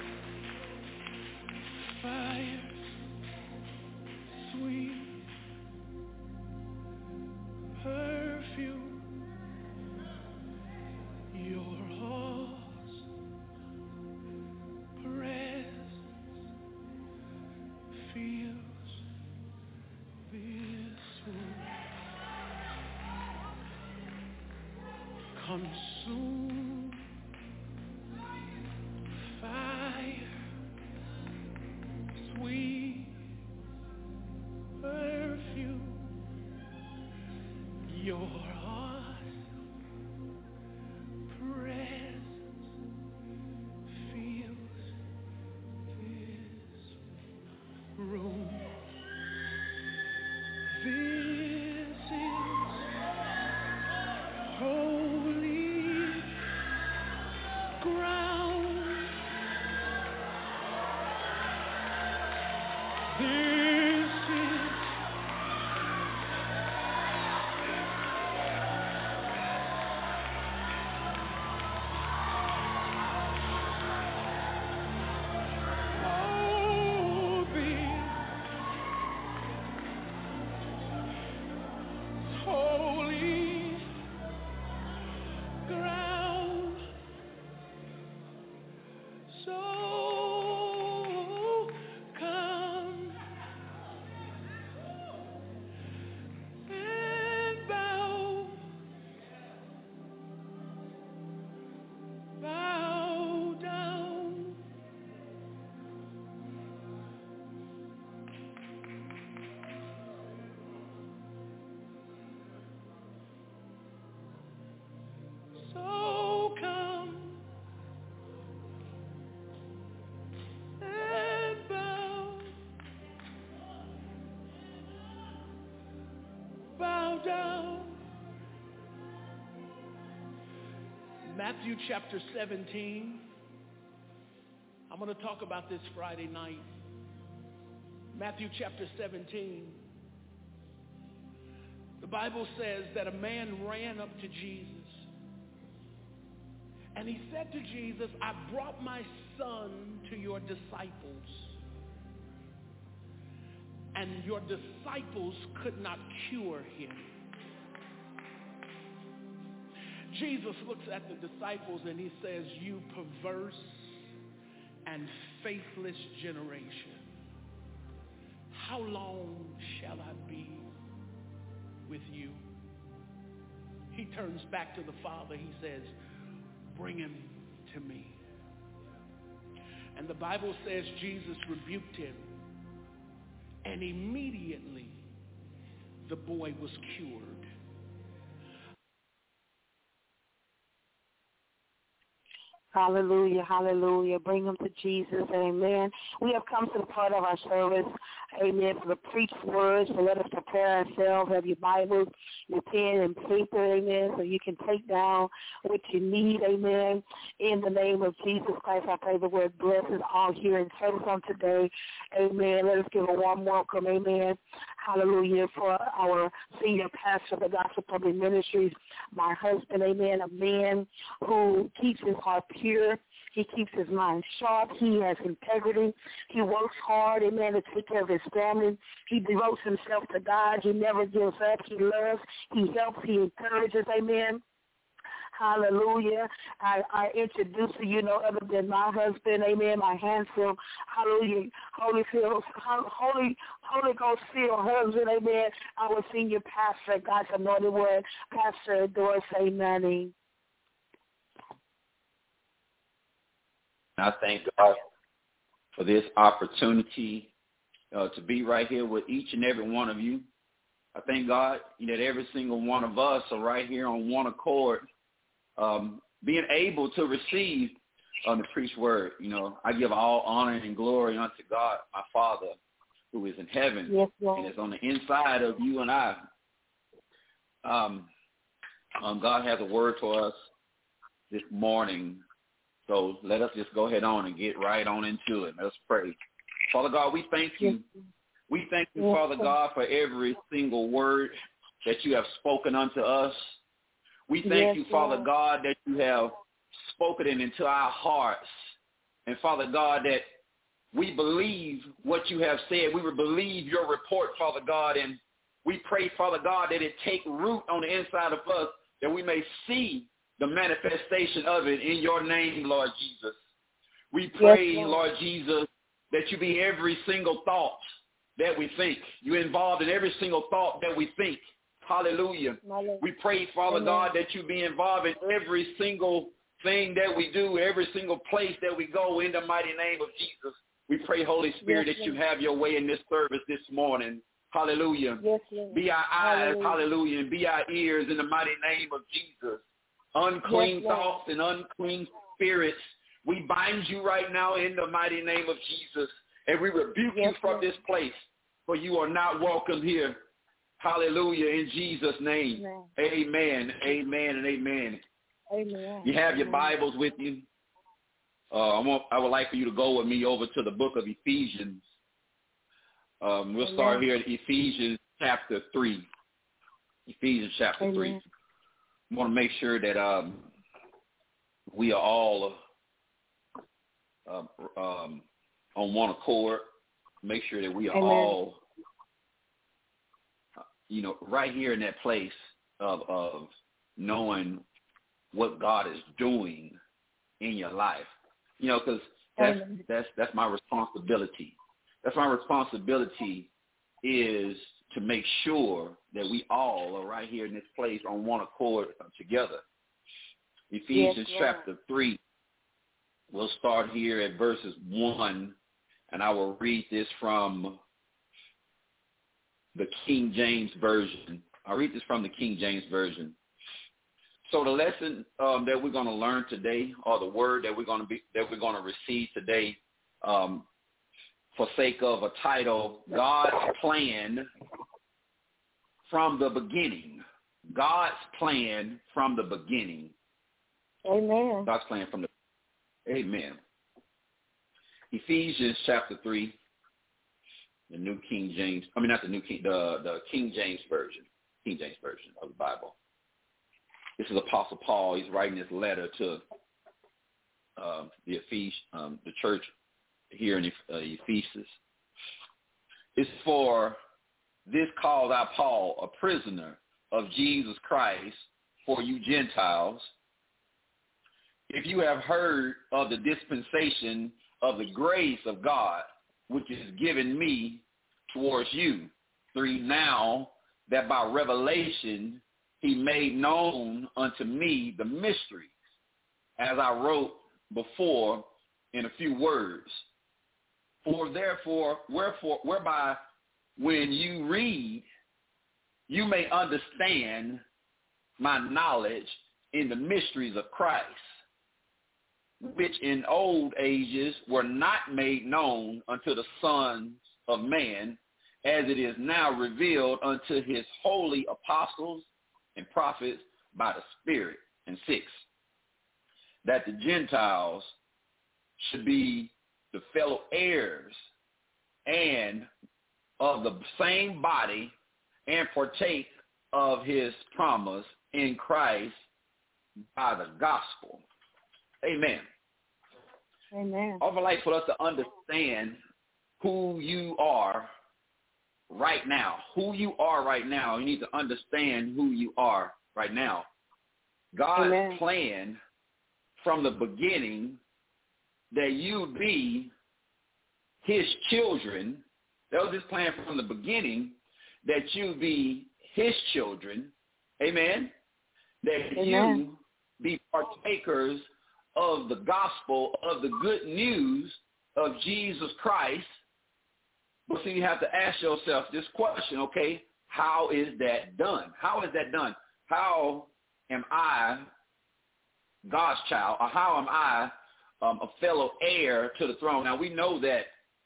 fire, sweet perfume, your awesome presence fills this room. Consume fire, sweet perfume, your awesome presence fills this room. This is holy ground. This is holy ground. So come and bow, bow down. So come and bow, bow down. Matthew chapter seventeen. I'm going to talk about this Friday night. Matthew chapter seventeen. The Bible says that a man ran up to Jesus. And he said to Jesus, I brought my son to your disciples, and your disciples could not cure him. Jesus looks at the disciples and he says, you perverse and faithless generation, how long shall I be with you? He turns back to the Father. He says, bring him to me. And the Bible says Jesus rebuked him, and immediately the boy was cured. Hallelujah, hallelujah. Bring them to Jesus, amen. We have come to the part of our service, amen, for the preached words, so let us prepare ourselves. Have your Bibles, your pen and paper, amen, so you can take down what you need, amen. In the name of Jesus Christ, I pray the word blesses all here in service on today, amen. Let us give a warm welcome, amen. Hallelujah, for our senior pastor of the Gospel Public Ministries, my husband, amen, a man who keeps his heart pure. He keeps his mind sharp. He has integrity. He works hard, amen, to take care of his family. He devotes himself to God. He never gives up. He loves. He helps. He encourages, amen. Hallelujah. I, I introduce to you no other than my husband, amen, my handsome, hallelujah, Holy Filled, Holy, Holy Ghost filled husband, amen, our senior pastor, God's anointed word, Pastor Doris A. Manning. I thank God for this opportunity uh, to be right here with each and every one of you. I thank God that every single one of us are right here on one accord, um, being able to receive uh, the preached word. You know, I give all honor and glory unto God, my Father, who is in heaven, yes, Lord. And is on the inside of you and I. Um, um, God has a word for us this morning. So let us just go ahead on and get right on into it. Let's pray. Father God, we thank you. We thank you, Father God, for every single word that you have spoken unto us. We thank you, Father God, that you have spoken it into our hearts. And Father God, that we believe what you have said. We will believe your report, Father God. And we pray, Father God, that it take root on the inside of us, that we may see the manifestation of it in your name, Lord Jesus. We pray, yes, Lord. Lord Jesus, that you be every single thought that we think. You're involved in every single thought that we think. Hallelujah. Hallelujah. We pray, Father Amen. God, that you be involved in every single thing that we do, every single place that we go, in the mighty name of Jesus. We pray, Holy Spirit, yes, that you have your way in this service this morning. Hallelujah. Yes, be our eyes, hallelujah. hallelujah, and be our ears in the mighty name of Jesus. Unclean yes, thoughts and unclean spirits, we bind you right now in the mighty name of Jesus, and we rebuke yes, you from Lord. This place, for you are not welcome here. Hallelujah, in Jesus' name. Amen, amen, amen and amen. Amen. You have your Bibles with you. Uh, I, want, I would like for you to go with me over to the book of Ephesians. Um, we'll amen. Start here at Ephesians chapter three. Ephesians chapter amen. three. I want to make sure that um, we are all uh, um, on one accord. Make sure that we are Amen. all, you know, right here in that place of, of knowing what God is doing in your life. You know, because that's, that's, that's my responsibility. That's my responsibility is to make sure that we all are right here in this place on one accord together. Ephesians yes, chapter three, we'll start here at verses one, and I will read this from the King James Version. I'll read this from the King James Version. So the lesson um, that we're going to learn today, or the word that we're going to be that we're going to receive today, um, for sake of a title, God's plan from the beginning. God's plan from the beginning. Amen. God's plan from the Amen. Ephesians chapter three, the New King James, I mean not the New King, the, the King James Version, King James Version of the Bible. This is Apostle Paul. He's writing this letter to uh, the Ephes, um, the church here in uh, Ephesus. It's for this cause I, Paul, a prisoner of Jesus Christ, for you Gentiles, if you have heard of the dispensation of the grace of God, which is given me towards you, three now that by revelation he made known unto me the mysteries, as I wrote before in a few words. For therefore, wherefore, whereby when you read, you may understand my knowledge in the mysteries of Christ, which in old ages were not made known unto the sons of man, as it is now revealed unto his holy apostles and prophets by the Spirit. And six, that the Gentiles should be the fellow heirs and of the same body and partake of his promise in Christ by the gospel. Amen. Amen. I would like for us to understand who you are right now. Who you are right now. You need to understand who you are right now. God's Amen. plan from the beginning that you be his children. That was his plan from the beginning, that you be his children. Amen. That Amen. you be partakers of the gospel, of the good news of Jesus Christ. But so you have to ask yourself this question, okay, how is that done? How is that done? How am I God's child, or how am I um, a fellow heir to the throne? Now, we know that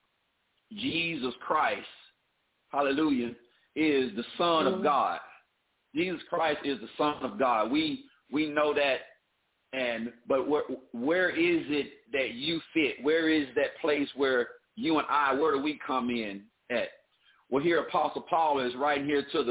Jesus Christ, hallelujah, is the Son mm-hmm. of God. Jesus Christ is the Son of God. We we know that, and but where, where is it that you fit? Where is that place where you and I, where do we come in at? Well, here Apostle Paul is writing here to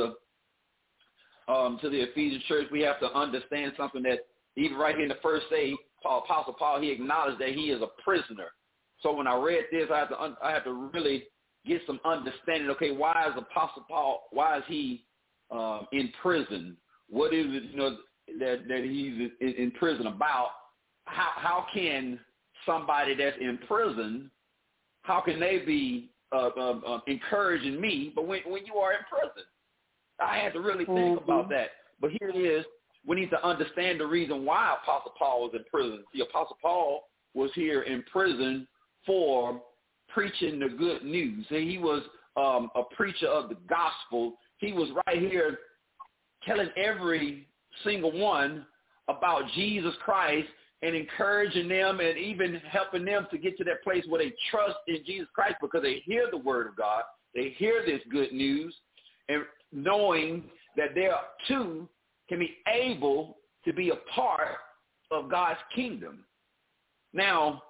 the um, to the Ephesian church. We have to understand something that even right here in the first day, Paul, Apostle Paul, he acknowledged that he is a prisoner. So when I read this, I have to un- I have to really get some understanding. Okay, why is Apostle Paul? Why is he um, in prison? What is it, you know, that that he's in, in prison about? How how can somebody that's in prison, how can they be uh, uh, uh, encouraging me? But when when you are in prison, I had to really think mm-hmm. about that. But here it is. We need to understand the reason why Apostle Paul was in prison. The Apostle Paul was here in prison for preaching the good news. He was um, a preacher of the gospel. He was right here telling every single one about Jesus Christ and encouraging them and even helping them to get to that place where they trust in Jesus Christ because they hear the word of God. They hear this good news, and knowing that they too can be able to be a part of God's kingdom. Now,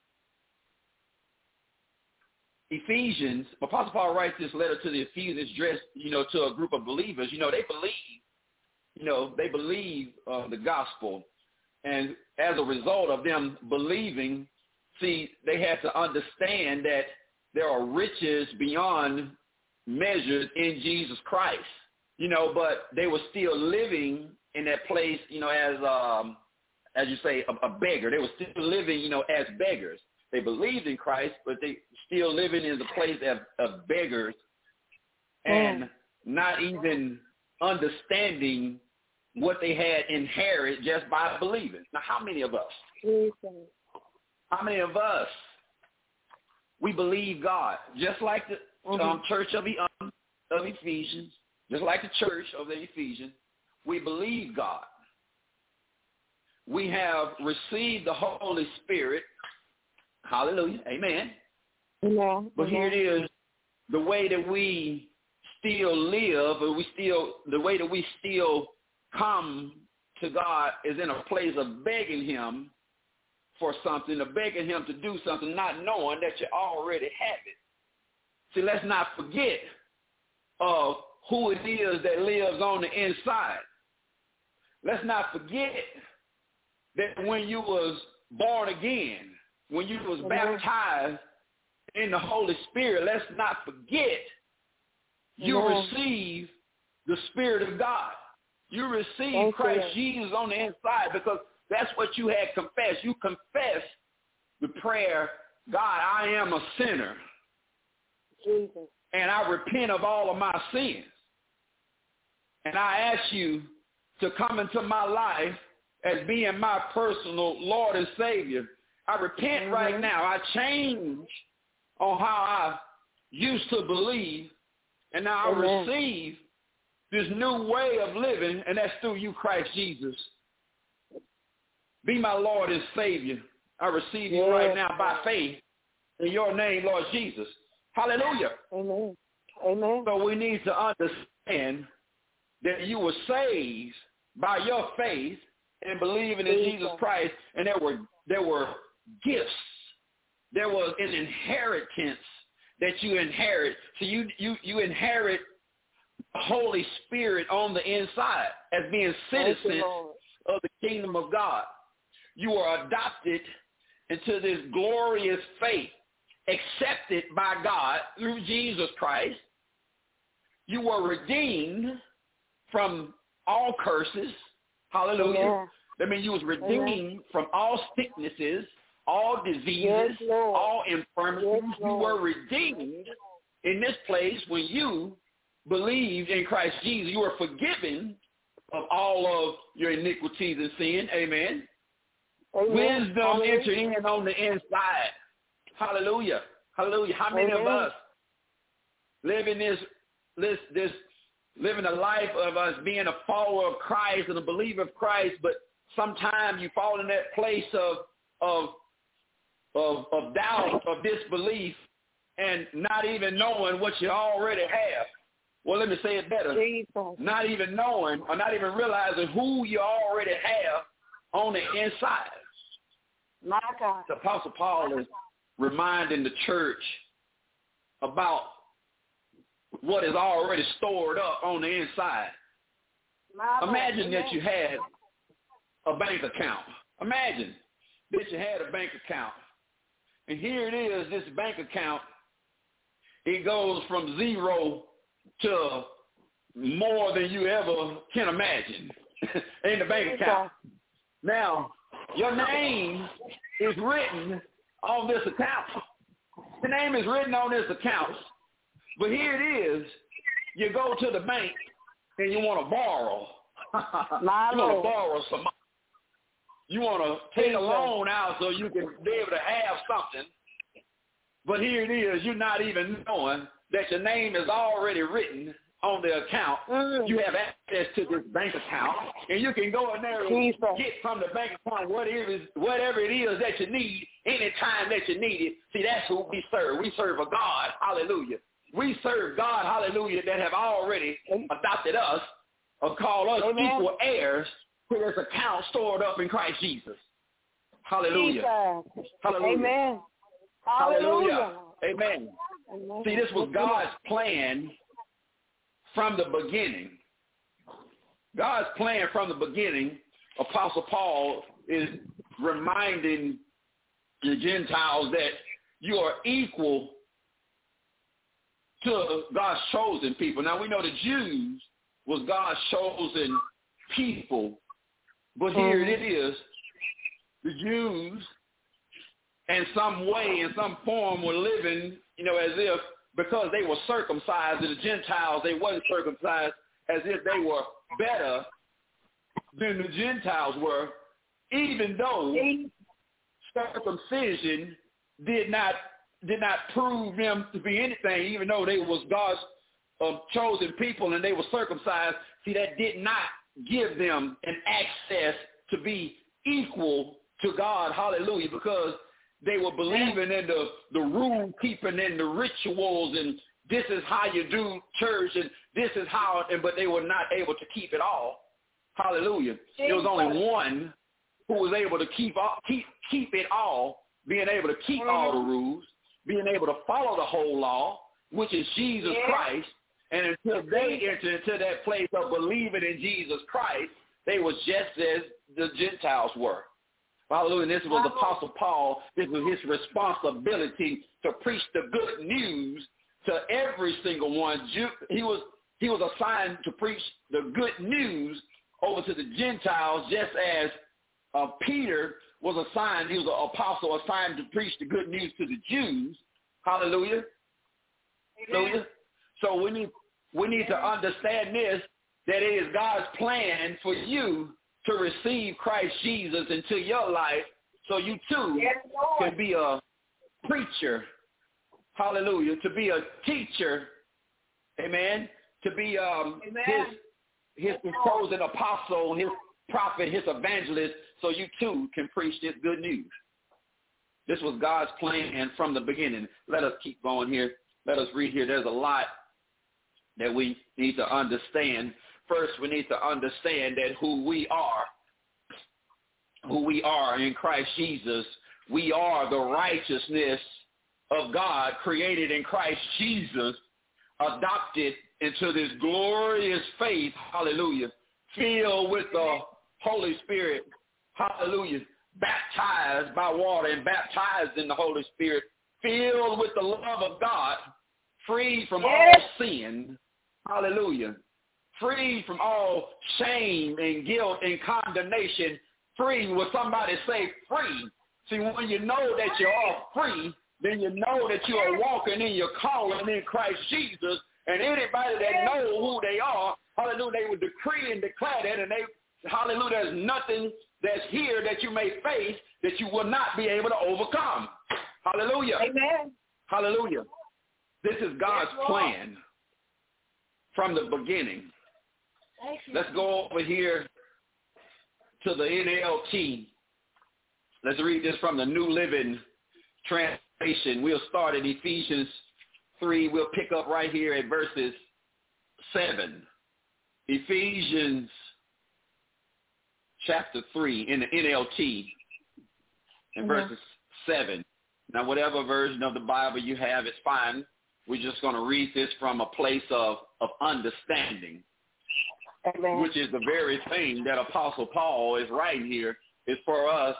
Ephesians, Apostle Paul writes this letter to the Ephesians addressed, you know, to a group of believers. You know, they believe, you know, they believe uh, the gospel. And as a result of them believing, see, they had to understand that there are riches beyond measures in Jesus Christ, you know, but they were still living in that place, you know, as, um, as you say, a, a beggar. They were still living, you know, as beggars. They believed in Christ, but they still living in the place of, of beggars and mm. not even understanding what they had inherited just by believing. Now, how many of us? Jesus. How many of us, we believe God, just like the mm-hmm. um, church of, the, um, of Ephesians, just like the church of the Ephesians, we believe God. We have received the Holy Spirit. Hallelujah. Amen. Amen. But here it is, the way that we still live, or we still, the way that we still come to God is in a place of begging him for something, of begging him to do something, not knowing that you already have it. See, let's not forget of who it is that lives on the inside. Let's not forget that when you was born again, when you was baptized in the Holy Spirit, let's not forget you Amen. Receive the Spirit of God. You receive Thank Christ you. Jesus on the inside because that's what you had confessed. You confessed the prayer, God, I am a sinner. Jesus. And I repent of all of my sins. And I ask you to come into my life as being my personal Lord and Savior. I repent mm-hmm. right now. I change on how I used to believe, and now I Amen. Receive this new way of living, and that's through you, Christ Jesus. Be my Lord and Savior. I receive Yes. you right now by faith in your name, Lord Jesus. Hallelujah. Amen. Amen. So we need to understand that you were saved by your faith and believing in Jesus. Jesus Christ, and there were there were gifts. There was an inheritance that you inherit. So you you you inherit the Holy Spirit on the inside as being citizens of the kingdom of God. You are adopted into this glorious faith, accepted by God through Jesus Christ. You were redeemed from all curses. Hallelujah. Yeah. That means you was redeemed Amen. From all sicknesses, all diseases, yes, all infirmities. Yes, you were redeemed in this place when you believed in Christ Jesus. You were forgiven of all of your iniquities and sin. Amen. Amen. Wisdom Hallelujah. entered in on the inside. Hallelujah. Hallelujah. How many Amen. of us live in this, this, this, living a life of us being a follower of Christ and a believer of Christ, but sometimes you fall in that place of, of, of, of doubt, of disbelief, and not even knowing what you already have. Well, let me say it better. Jesus. Not even knowing or not even realizing who you already have on the inside. My God. The Apostle Paul is reminding the church about what is already stored up on the inside. My Imagine God. that you had a bank account. Imagine that you had a bank account. And here it is, this bank account, it goes from zero to more than you ever can imagine in the bank account. Now, your name is written on this account. The name is written on this account. But here it is, you go to the bank and you want to borrow. My you want to borrow some money. You want to take a loan out so you can be able to have something. But here it is, you're not even knowing that your name is already written on the account. Mm. You have access to this bank account, and you can go in there and Jesus. Get from the bank account whatever it is, whatever it is that you need anytime that you need it. See, that's who we serve. We serve a God. Hallelujah. We serve God, hallelujah, that have already adopted us or called us Amen. Equal heirs to this account stored up in Christ Jesus. Hallelujah. Jesus. Hallelujah. Amen. Hallelujah. Amen. Amen. See, this was God's plan from the beginning. God's plan from the beginning, Apostle Paul is reminding the Gentiles that you are equal to God's chosen people. Now, we know the Jews was God's chosen people, but here it is, the Jews in some way, in some form, were living, you know, as if because they were circumcised, and the Gentiles, they wasn't circumcised, as if they were better than the Gentiles were, even though circumcision did not did not prove them to be anything, even though they was God's uh, chosen people and they were circumcised. See, that did not give them an access to be equal to God, hallelujah, because they were believing in the, the rule keeping and the rituals, and this is how you do church, and this is how, and but they were not able to keep it all. Hallelujah. There was only one who was able to keep keep keep it all, being able to keep all the rules, being able to follow the whole law, which is Jesus Christ. And until they entered into that place of believing in Jesus Christ, they was just as the Gentiles were. Hallelujah. And this was Apostle Paul. This was his responsibility to preach the good news to every single one. He was he was assigned to preach the good news over to the Gentiles, just as uh, Peter was assigned. He was an apostle assigned to preach the good news to the Jews. Hallelujah. Hallelujah. So we need we need to understand this, that it is God's plan for you to receive Christ Jesus into your life, so you too yes, can be a preacher, hallelujah, to be a teacher, amen, to be um, his, his, his chosen apostle, his prophet, his evangelist, so you too can preach this good news. This was God's plan from the beginning. Let us keep going here. Let us read here. There's a lot that we need to understand. First, we need to understand that who we are, who we are in Christ Jesus, we are the righteousness of God created in Christ Jesus, adopted into this glorious faith, hallelujah, filled with the Holy Spirit, hallelujah, baptized by water and baptized in the Holy Spirit, filled with the love of God, freed from all sin, hallelujah, freed from all shame and guilt and condemnation, free. Will somebody say free? See, when you know that you are free, then you know that you are walking in your calling in Christ Jesus. And anybody that knows who they are, hallelujah, they would decree and declare that. And they, hallelujah, there's nothing that's here that you may face that you will not be able to overcome. Hallelujah. Amen. Hallelujah. This is God's yes, plan from the beginning. Let's go over here to the N L T. Let's read this from the New Living Translation. We'll start at Ephesians three. We'll pick up right here at verses seven. Ephesians chapter three in the N L T and mm-hmm. verses seven. Now, whatever version of the Bible you have is fine. We're just going to read this from a place of, of understanding, Amen. Which is the very thing that Apostle Paul is writing here, is for us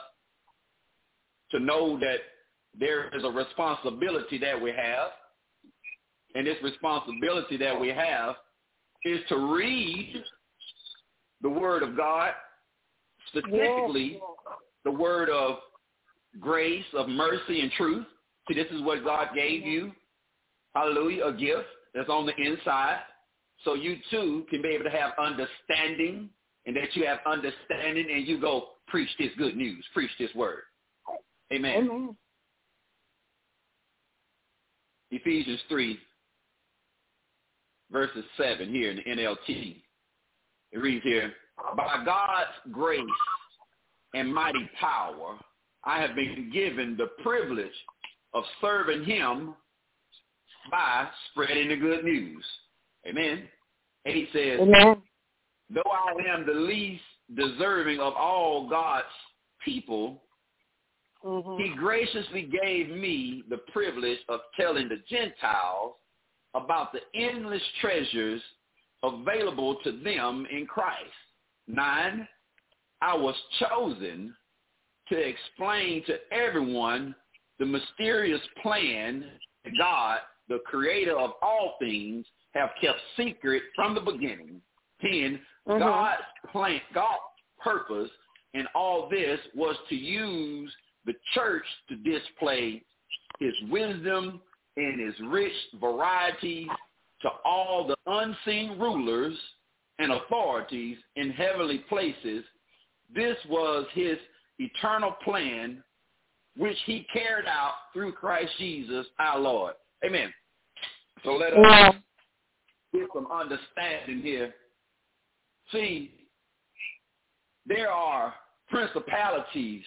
to know that there is a responsibility that we have, and this responsibility that we have is to read the Word of God, specifically yes. the Word of grace, of mercy, and truth. See, this is what God gave you, hallelujah, a gift that's on the inside, so you too can be able to have understanding, and that you have understanding and you go preach this good news, preach this word. Amen. Amen. Ephesians three, verses seven here in the N L T. It reads here, by God's grace and mighty power, I have been given the privilege of serving him by spreading the good news. Amen. And he says, Amen. Though I am the least deserving of all God's people, mm-hmm. he graciously gave me the privilege of telling the Gentiles about the endless treasures available to them in Christ. Nine, I was chosen to explain to everyone the mysterious plan that God, the creator of all things, have kept secret from the beginning. Ten, mm-hmm. God's plan, God's purpose in all this was to use the church to display his wisdom and his rich variety to all the unseen rulers and authorities in heavenly places. This was his eternal plan, which he carried out through Christ Jesus our Lord. Amen. So let us yeah. get some understanding here. See, there are principalities,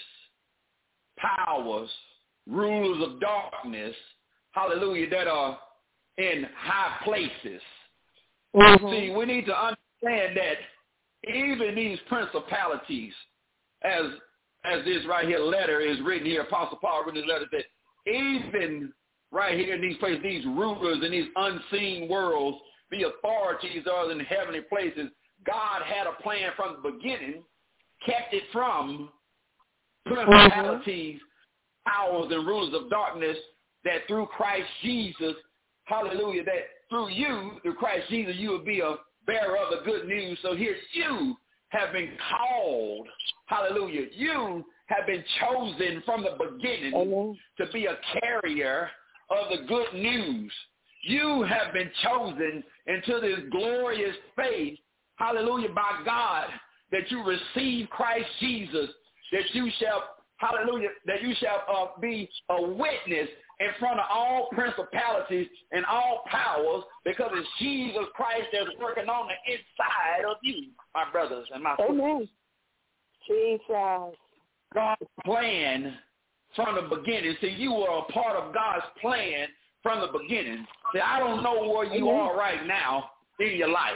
powers, rulers of darkness, hallelujah, that are in high places. Mm-hmm. See, we need to understand that even these principalities, as as this right here letter is written here, Apostle Paul written this letter, that even right here in these places, these rulers in these unseen worlds, the authorities are in heavenly places, God had a plan from the beginning, kept it from principalities, mm-hmm. powers, and rulers of darkness, that through Christ Jesus, hallelujah, that through you, through Christ Jesus, you will be a bearer of the good news. So here you have been called, hallelujah, you have been chosen from the beginning Amen. To be a carrier of the good news. You have been chosen into this glorious faith, hallelujah, by God, that you receive Christ Jesus, that you shall, hallelujah, that you shall uh, be a witness in front of all principalities and all powers, because it's Jesus Christ that's working on the inside of you, my brothers and my sisters. Amen. Jesus. God's plan from the beginning. See, you were a part of God's plan from the beginning. See, I don't know where you Amen. are right now in your life.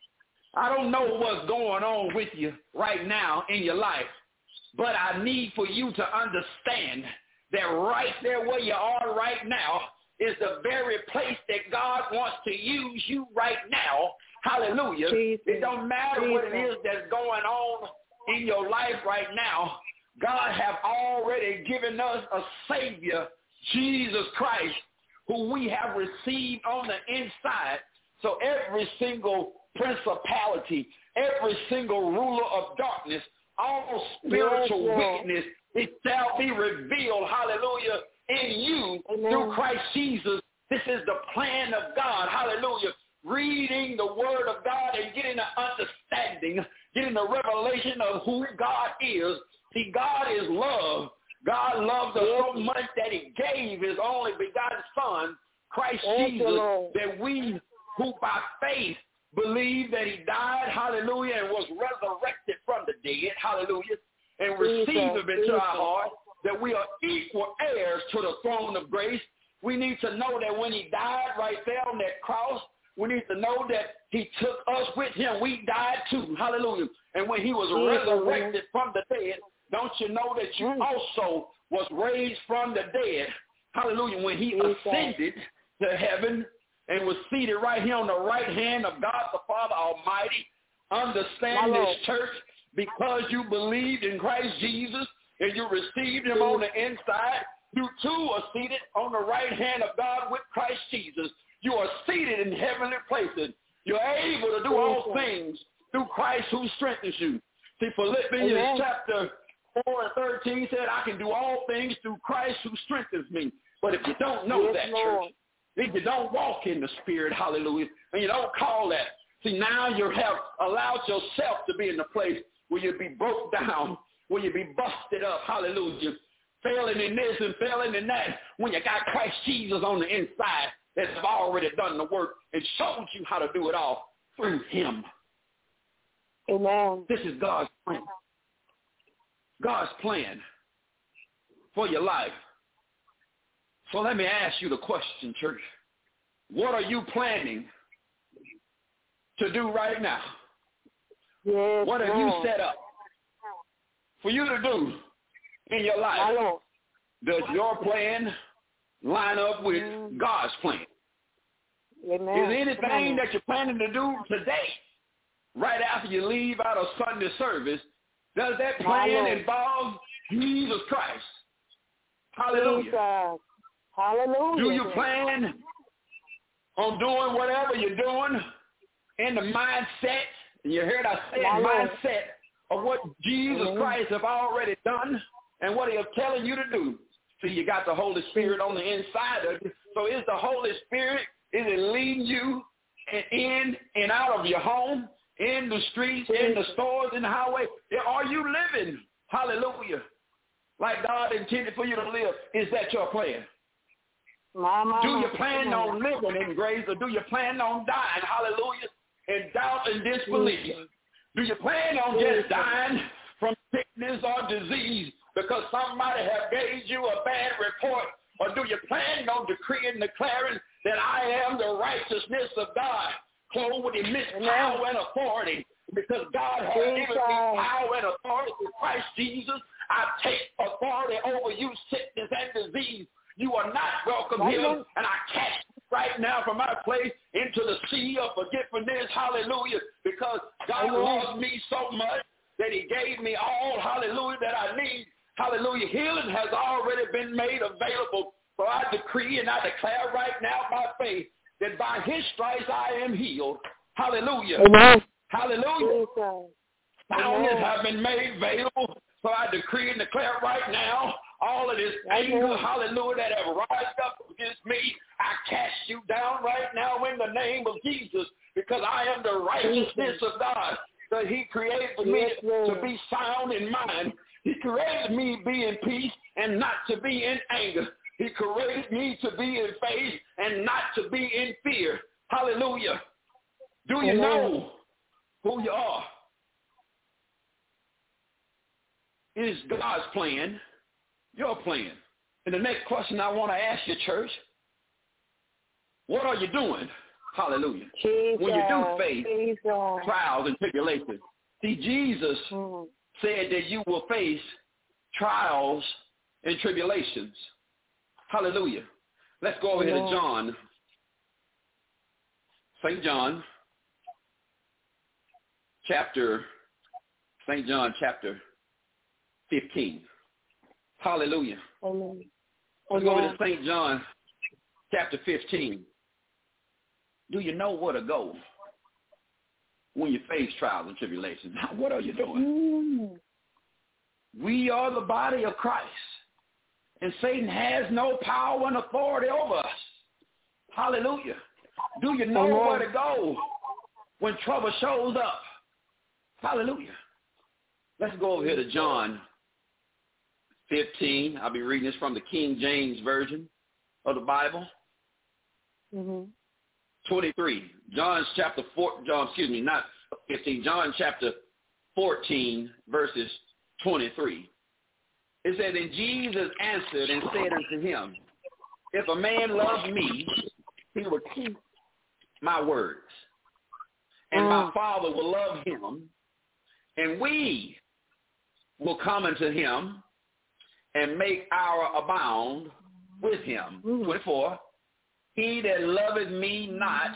I don't know what's going on with you right now in your life, but I need for you to understand that right there where you are right now is the very place that God wants to use you right now. Hallelujah. Jesus. It don't matter Jesus. what it is that's going on in your life right now. God have already given us a Savior, Jesus Christ, who we have received on the inside. So every single principality, every single ruler of darkness, all spiritual yes, wickedness, it shall be revealed, hallelujah, in you Amen. through Christ Jesus. This is the plan of God, hallelujah. Reading the word of God and getting an understanding, getting a revelation of who God is. See, God is love. God loved us so much that he gave his only begotten son, Christ Thank Jesus, you, that we who by faith believe that he died, hallelujah, and was resurrected from the dead, hallelujah, and received him into our heart, that we are equal heirs to the throne of grace. We need to know that when he died right there on that cross, we need to know that he took us with him. We died too, hallelujah. And when he was resurrected from the dead, don't you know that you also was raised from the dead, hallelujah, when he ascended to heaven and was seated right here on the right hand of God the Father Almighty. Understand this, church, because you believed in Christ Jesus and you received him on the inside, you too are seated on the right hand of God with Christ Jesus. You are seated in heavenly places. You're able to do all things through Christ who strengthens you. See, Philippians Amen. chapter four and thirteen said, I can do all things through Christ who strengthens me. But if you don't know yes, that, Lord. church, if you don't walk in the Spirit, hallelujah, and you don't call that, see, now you have allowed yourself to be in the place where you be broke down, where you be busted up, hallelujah, failing in this and failing in that, when you got Christ Jesus on the inside that have already done the work and showed you how to do it all through him. Amen. This is God's plan. God's plan for your life. So let me ask you the question, church. What are you planning to do right now? Yes, what have Lord. you set up for you to do in your life? Does your plan line up with mm. God's plan? Amen. Is anything Amen. that you're planning to do today, right after you leave out of Sunday service, does that plan involve Jesus Christ? Hallelujah. Jesus. Hallelujah. Do you plan on doing whatever you're doing in the mindset, and you heard I said mindset of what Jesus mm-hmm. Christ have already done and what he is telling you to do? See, you got the Holy Spirit on the inside of you. So is the Holy Spirit, is it leading you in and out of your home, in the streets, in the stores, in the highway? Are you living, hallelujah, like God intended for you to live? Is that your plan? Mama, do you plan on living in grace, or do you plan on dying, hallelujah, in doubt and disbelief? Do you plan on just dying from sickness or disease because somebody have gave you a bad report? Or do you plan on decreeing and declaring that I am the righteousness of God, clothed with immense power and authority? Because God has given me power and authority through Christ Jesus. I take authority over you, sickness and disease. You are not welcome here, and I cast you right now from my place into the sea of forgetfulness, hallelujah, because God loves me so much that he gave me all, hallelujah, that I need. Hallelujah. Healing has already been made available. So I decree and I declare right now by faith that by his stripes I am healed. Hallelujah. Amen. Hallelujah. Soundness have been made available. So I decree and declare right now, all of this anger, hallelujah, that have rised up against me, I cast you down right now in the name of Jesus, because I am the righteousness of God. That he created me to be sound in mind. He created me to be in peace and not to be in anger. He created me to be in faith and not to be in fear. Hallelujah. Do you know who you are? It is God's plan your plan. And the next question I want to ask you, church, what are you doing? Hallelujah. Jesus, when you do face Jesus. trials and tribulations. See, Jesus mm. said that you will face trials and tribulations. Hallelujah. Let's go over yeah. here to John. Saint John, chapter, Saint John chapter fifteen. Hallelujah. Amen. Let's go over to Saint John chapter fifteen. Do you know where to go when you face trials and tribulations? What are you doing? Mm. We are the body of Christ, and Satan has no power and authority over us. Hallelujah. Do you know Amen. Where to go when trouble shows up? Hallelujah. Let's go over here to John fifteen. I'll be reading this from the King James Version of the Bible. Mm-hmm. twenty-three. John's chapter four. John, excuse me, not fifteen. John chapter fourteen, verses twenty-three. It says, and Jesus answered and said unto him, if a man love me, he will keep my words, and mm. my Father will love him, and we will come unto him and make our abound with him. Mm. twenty-four. He that loveth me not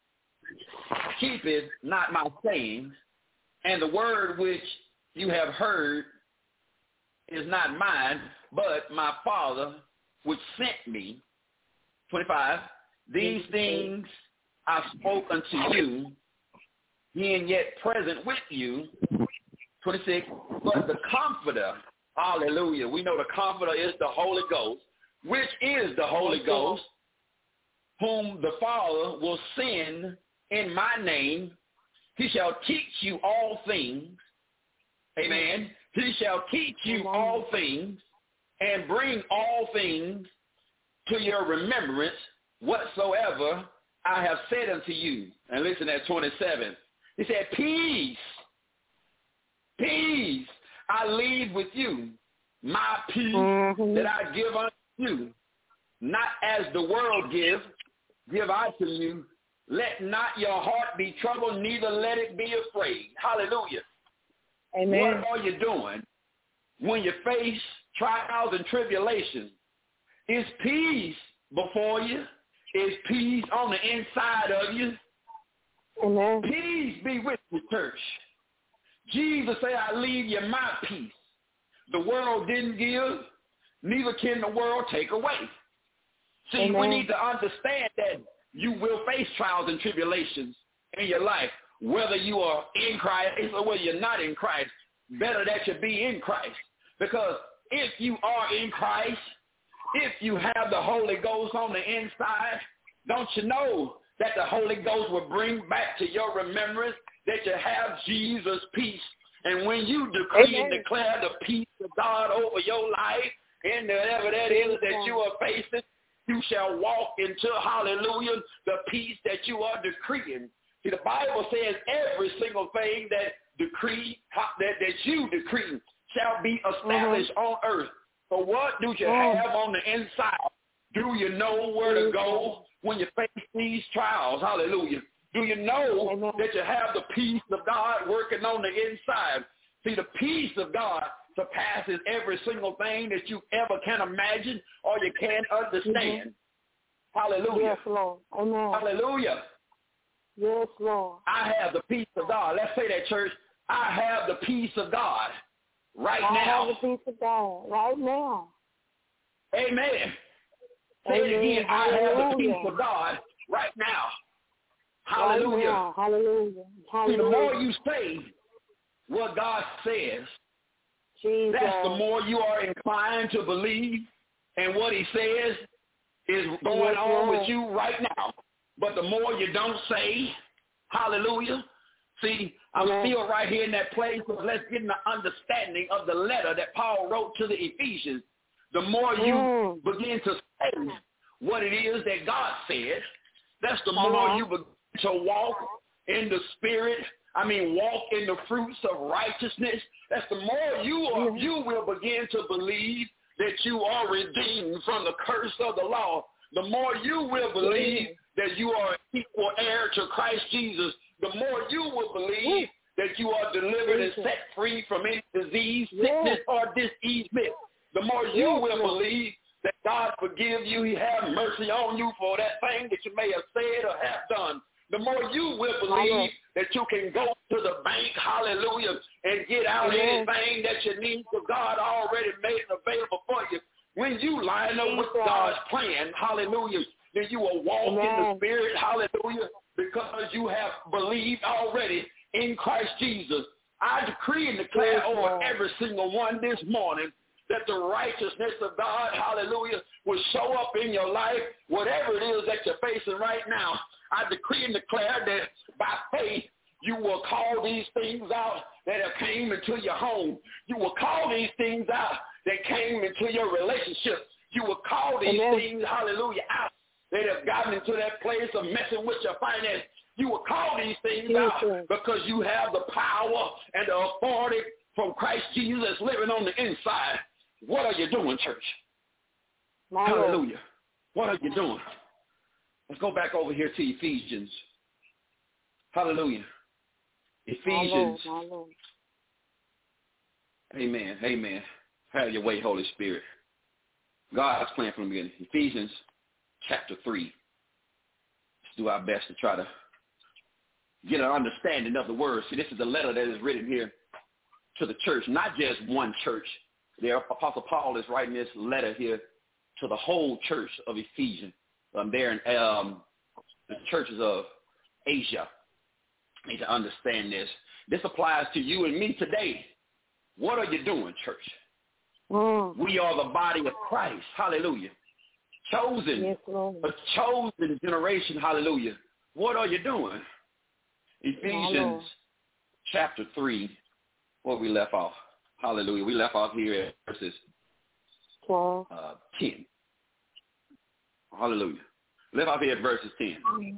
keepeth not my sayings, and the word which you have heard is not mine, but my Father which sent me. twenty-five. These things I spoke unto you, being yet present with you. twenty-six. But the Comforter, hallelujah, we know the Comforter is the Holy Ghost, which is the Holy Ghost, whom the Father will send in my name. He shall teach you all things. Amen. He shall teach you all things and bring all things to your remembrance whatsoever I have said unto you. And listen at twenty-seven. He said, peace, peace I leave with you. My peace mm-hmm. that I give unto you. Not as the world gives, give I to you. Let not your heart be troubled, neither let it be afraid. Hallelujah. Amen. What are you doing when you face trials and tribulations? Is peace before you? Is peace on the inside of you? Amen. Peace be with you, church. Jesus said, I leave you my peace. The world didn't give, neither can the world take away. See, Amen. We need to understand that you will face trials and tribulations in your life, whether you are in Christ or whether you're not in Christ. Better that you be in Christ. Because if you are in Christ, if you have the Holy Ghost on the inside, don't you know that the Holy Ghost will bring back to your remembrance that you have Jesus' peace. And when you decree Amen. And declare the peace of God over your life, and whatever that is that you are facing, you shall walk into, hallelujah, the peace that you are decreeing. See, the Bible says every single thing that decree that, that you decree shall be established mm-hmm. on earth. So what do you mm. have on the inside? Do you know where to go when you face these trials? Hallelujah. Do you know Amen. That you have the peace of God working on the inside? See, the peace of God surpasses every single thing that you ever can imagine or you can understand. Mm-hmm. Hallelujah. Yes, Lord. Amen. Hallelujah. Yes, Lord. I have the peace of God. Let's say that, church. I have the peace of God right I now. I have the peace of God right now. Amen. Say Amen. It again. I have the peace of God right now. Hallelujah. Right now. Hallelujah. Hallelujah. See, the more you say what God says, Jesus. That's the more you are inclined to believe, and what he says is going yes, on Lord. With you right now. But the more you don't say, hallelujah. See, I'm yes. still right here in that place, so let's get an understanding of the letter that Paul wrote to the Ephesians. The more you mm. begin to say what it is that God said, that's the uh-huh. more you begin to walk in the Spirit. I mean, walk in the fruits of righteousness. That's the more you are, you will begin to believe that you are redeemed from the curse of the law, the more you will believe that you are an equal heir to Christ Jesus, the more you will believe that you are delivered and set free from any disease, sickness, or diseasement. The more you will believe that God forgive you, he have mercy on you for that thing that you may have said or have done. The more you will believe that you can go to the bank, hallelujah, and get out Amen. anything that you need, because God already made it available for you. When you line up with God's plan, hallelujah, then you will walk Amen. in the Spirit, hallelujah, because you have believed already in Christ Jesus. I decree and declare yes, over every single one this morning that the righteousness of God, hallelujah, will show up in your life, whatever it is that you're facing right now. I decree and declare that by faith, you will call these things out that have came into your home. You will call these things out that came into your relationship. You will call these Amen. things, hallelujah, out that have gotten into that place of messing with your finances. You will call these things yes, out sir. because you have the power and the authority from Christ Jesus living on the inside. What are you doing, church? My hallelujah. Lord. What are you doing? Let's go back over here to Ephesians. Hallelujah. Ephesians. My Lord, my Lord. Amen. Amen. Have your way, Holy Spirit. God's plan from the beginning. Ephesians chapter three. Let's do our best to try to get an understanding of the word. See, this is a letter that is written here to the church, not just one church. The Apostle Paul is writing this letter here to the whole church of Ephesians. Um, there in um, the churches of Asia. I need to understand this. This applies to you and me today. What are you doing, church? Mm. We are the body of Christ. Hallelujah. Chosen. Yes, Lord. A chosen generation. Hallelujah. What are you doing? Ephesians chapter three, where we left off. Hallelujah. We left off here at verses uh, ten. Hallelujah. Left off here at verses ten. Mm.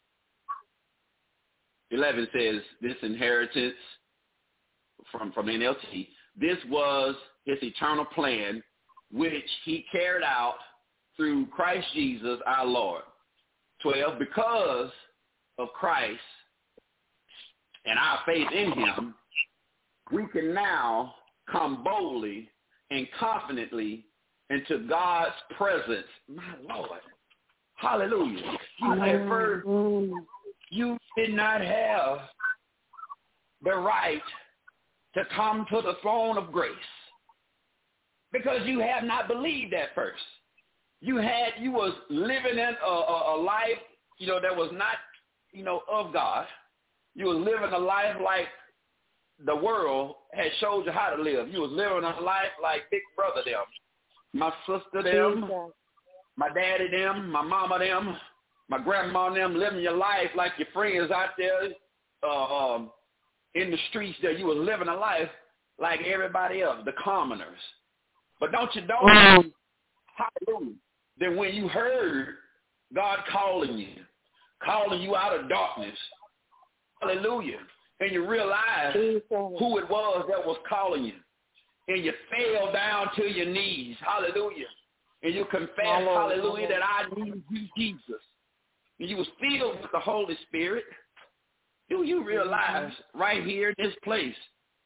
eleven says, this inheritance from, from N L T, this was his eternal plan, which he carried out through Christ Jesus our Lord. twelve, because of Christ and our faith in him, we can now come boldly and confidently into God's presence. My Lord. Hallelujah. You at first, you did not have the right to come to the throne of grace because you have not believed at first. You had, you was living in a, a, a life, you know, that was not, you know, of God. You was living a life like the world had showed you how to live. You was living a life like Big Brother them, my sister them, my daddy them, my mama them, my grandma them, living your life like your friends out there uh, um, in the streets there. You was living a life like everybody else, the commoners. But don't you know, mm. hallelujah, that when you heard God calling you, calling you out of darkness, hallelujah, and you realized who it was that was calling you, and you fell down to your knees, hallelujah, and you confessed, hallelujah, hallelujah, that I need you, Jesus, and you was filled with the Holy Spirit, do you realize right here in this place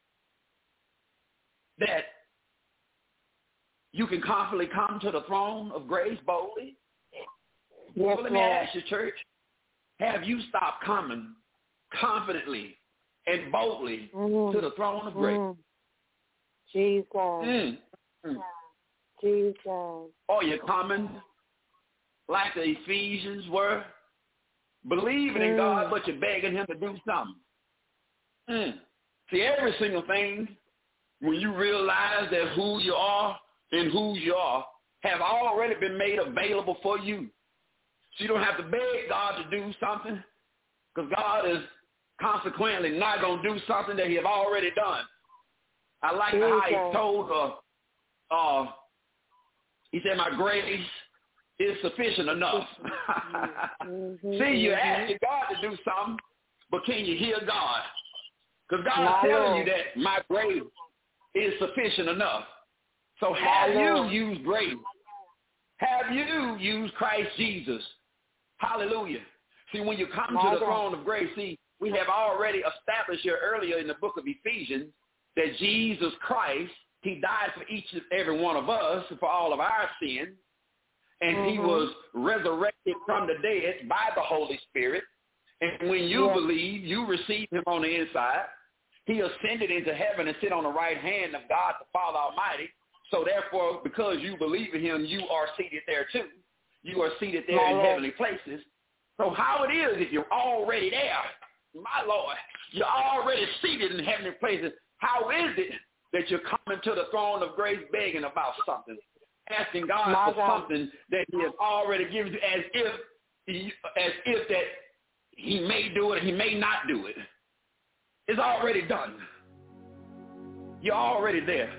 that you can confidently come to the throne of grace boldly? Yes, well, let me ask you, church, have you stopped coming confidently and boldly mm-hmm. to the throne of grace? Mm-hmm. Jesus. Mm. Mm. Jesus. Or you're coming like the Ephesians were, believing mm. in God, but you're begging him to do something. Mm. See, every single thing, when you realize that who you are and whose you are, have already been made available for you. So you don't have to beg God to do something, because God is consequently not going to do something that he have already done. I like okay. how he told her, uh, he said, my grace is sufficient enough. mm-hmm. See, you're asking God to do something, but can you hear God? Because God is telling you that my grace is sufficient enough. So have you used grace? Have you used Christ Jesus? Hallelujah. See, when you come to the throne of grace, see, we have already established here earlier in the book of Ephesians that Jesus Christ, he died for each and every one of us, for all of our sins, and mm-hmm. he was resurrected from the dead by the Holy Spirit. And when you yes. believe, you receive him on the inside. He ascended into heaven and sit on the right hand of God the Father Almighty. So therefore, because you believe in him, you are seated there too. You are seated there my in Lord. Heavenly places. So how it is if you're already there, my Lord, you're already seated in heavenly places, how is it that you're coming to the throne of grace begging about something, asking God my for God. something that he has already given you, as if, as if that he may do it, he may not do it. It's already done. You're already there.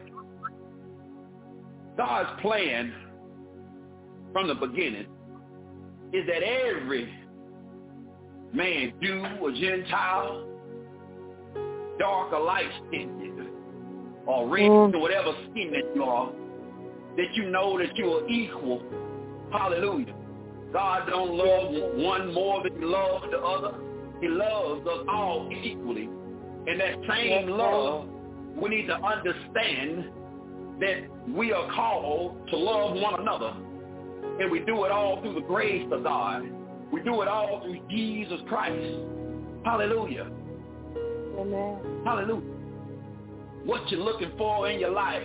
God's plan from the beginning is that every man, Jew or Gentile, dark or light-skinned, or red, mm. or whatever skin that you are, that you know that you are equal. Hallelujah. God don't love one more than he loves the other. He loves us all equally. And that same love, we need to understand that we are called to love one another. And we do it all through the grace of God. We do it all through Jesus Christ. Hallelujah. Amen. Hallelujah. What you're looking for in your life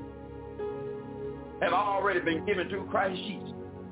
have already been given through Christ Jesus.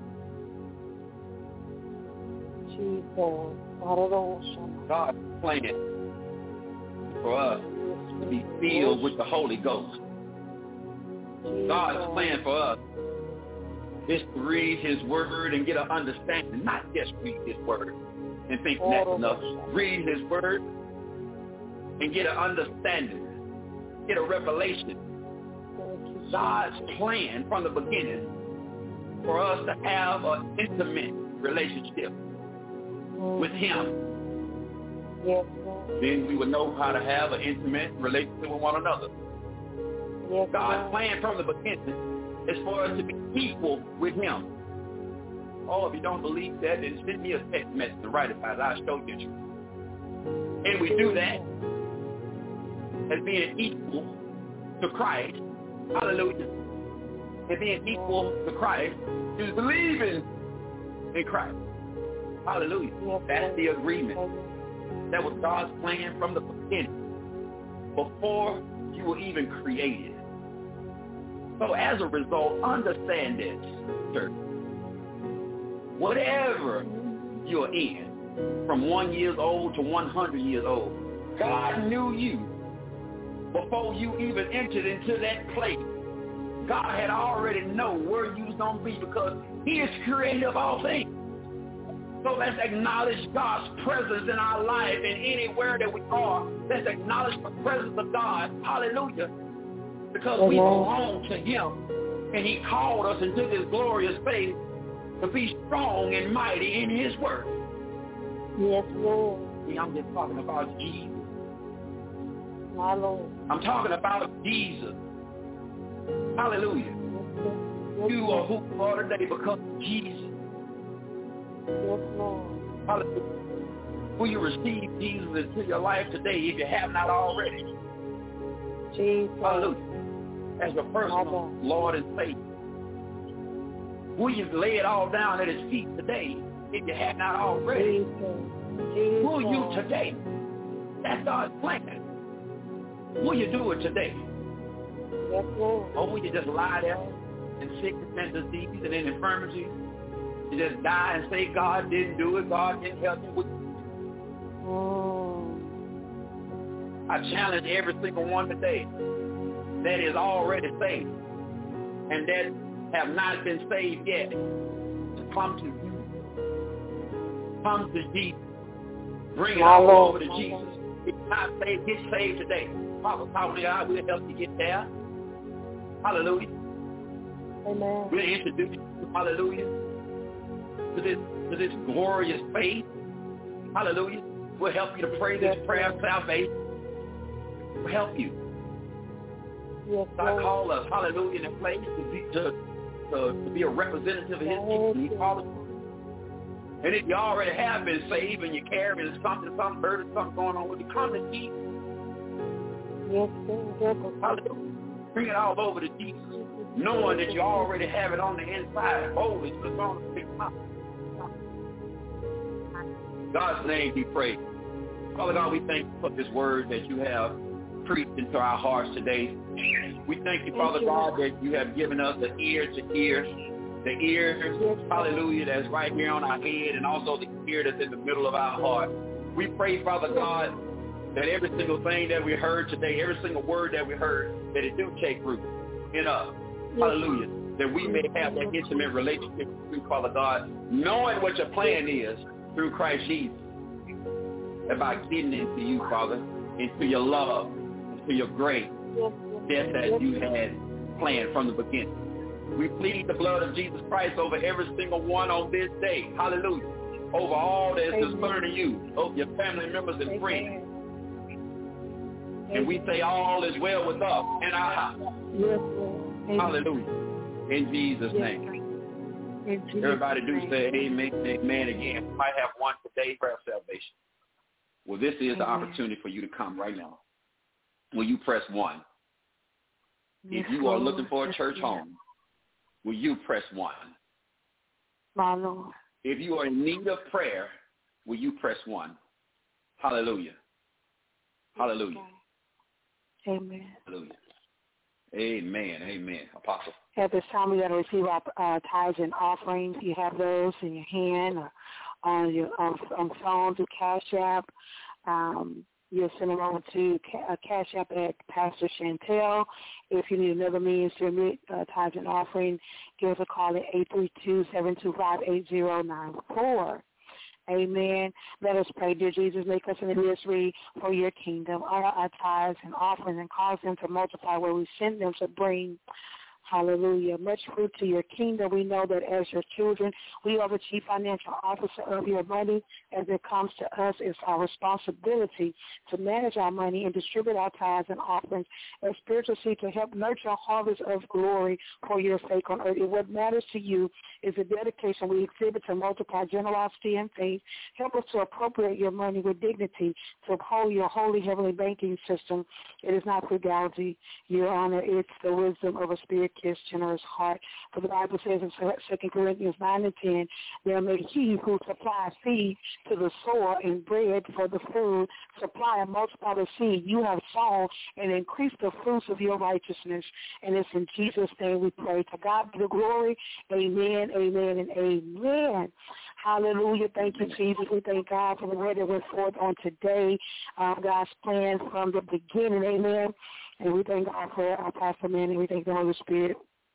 Jesus. God's plan for us to be filled with the Holy Ghost. God's plan for us is to read his word and get an understanding, not just read his word and think that's enough. Read his word and get an understanding, get a revelation. God's plan from the beginning for us to have an intimate relationship with him. Yes, then we would know how to have an intimate relationship with one another. Yes, God's plan from the beginning is for us to be equal with him. Oh, if you don't believe that, then send me a text message to write about it. I'll show you the truth. And we do that as being equal to Christ. Hallelujah. And being equal to Christ is believing in Christ. Hallelujah. Yes, That's the agreement. That was God's plan from the beginning, before you were even created. So as a result, understand this, church. Whatever you're in, from one years old to one hundred years old, God knew you before you even entered into that place. God had already known where you was going to be because he is creator of all things. So let's acknowledge God's presence in our life, and anywhere that we are, let's acknowledge the presence of God. Hallelujah. Because we belong to him, and he called us into this glorious faith to be strong and mighty in his word. Yes, Lord. See, I'm just talking about Jesus. My Lord. I'm talking about Jesus. Hallelujah. Yes, you are who you are today because of Jesus. Yes, Lord. Hallelujah. Will you receive Jesus into your life today if you have not already? Jesus. Hallelujah. As your personal Lord and Savior. Will you lay it all down at his feet today if you have not already? Jesus. Jesus. Will you today? That's God's plan. Will you do it today? Yes, Lord. Or will you just lie there in sickness and disease and in infirmity? You just die and say God didn't do it, God didn't help you with it. Oh. I challenge every single one today that is already saved and that have not been saved yet to come to you. Come to Jesus. Bring it all over to Jesus. If you're not saved, get saved today. Father, Father God, we'll help you get there. Hallelujah. Amen. We'll introduce you, hallelujah, to this, to this glorious faith. Hallelujah. We'll help you to pray this prayer of salvation. We'll help you. Yes, God called us, hallelujah, in a place to be, to, to, to be a representative of his kingdom. He called us. And if you already have been saved and you're carrying something, some burden, something going on with you, come to Jesus. Yes, yes, hallelujah. Bring it all over to Jesus, knowing that you already have it on the inside, boldly to the throne of the mouth. God's name be praised. Father God, we thank you for this word that you have preached into our hearts today. We thank you, Father God, that you have given us the ear to hear, the ear, hallelujah, that's right here on our head, and also the ear that's in the middle of our heart. We pray, Father God, that every single thing that we heard today, every single word that we heard, that it do take root in us. Hallelujah. That we may have that intimate relationship with you, Father God, knowing what your plan is through Christ Jesus. About getting into you, Father, into your love, into your grace, just as you had planned from the beginning. We plead the blood of Jesus Christ over every single one on this day. Hallelujah. Over all that is concerning you, over your family members and friends. And we say all is well with us in our house. Hallelujah. In Jesus' name. Everybody do say amen, amen again. We might have one today for our salvation. Well, this is the opportunity for you to come right now. Will you press one? If you are looking for a church home, will you press one? My Lord. If you are in need of prayer, will you press one? Hallelujah. Hallelujah. Amen. Hallelujah. Amen. Amen. Apostle. At this time, we're going to receive our uh, tithes and offerings. You have those in your hand or on your on, on phone through Cash App. Um, you'll send them over to uh, Cash App at Pastor Chantel. If you need another means to remit uh, tithes and offering, give us a call at eight three two, seven two five, eight zero nine four. Amen. Let us pray. Dear Jesus, make us an ministry for your kingdom. Honor our tithes and offerings and cause them to multiply where we send them to bring, hallelujah, much fruit to your kingdom. We know that as your children, we are the chief financial officer of your money. As it comes to us, it's our responsibility to manage our money and distribute our tithes and offerings as spiritual seed to help nurture a harvest of glory for your sake on earth. And what matters to you is the dedication we exhibit to multiply generosity and faith. Help us to appropriate your money with dignity to uphold your holy heavenly banking system. It is not frugality, your honor. It's the wisdom of a spirit-kissed, generous heart. For the Bible says in Second Corinthians nine and ten, there may he who supplies seed to the sower and bread for the food, supply and multiply the seed you have sown and increase the fruits of your righteousness. And it's in Jesus' name we pray. To God be the glory. Amen, amen, and amen. Hallelujah. Thank you, Jesus. We thank God for the word that went forth on today. Uh, God's plan from the beginning. Amen. And we thank God for our pastor man, and we thank the Holy Spirit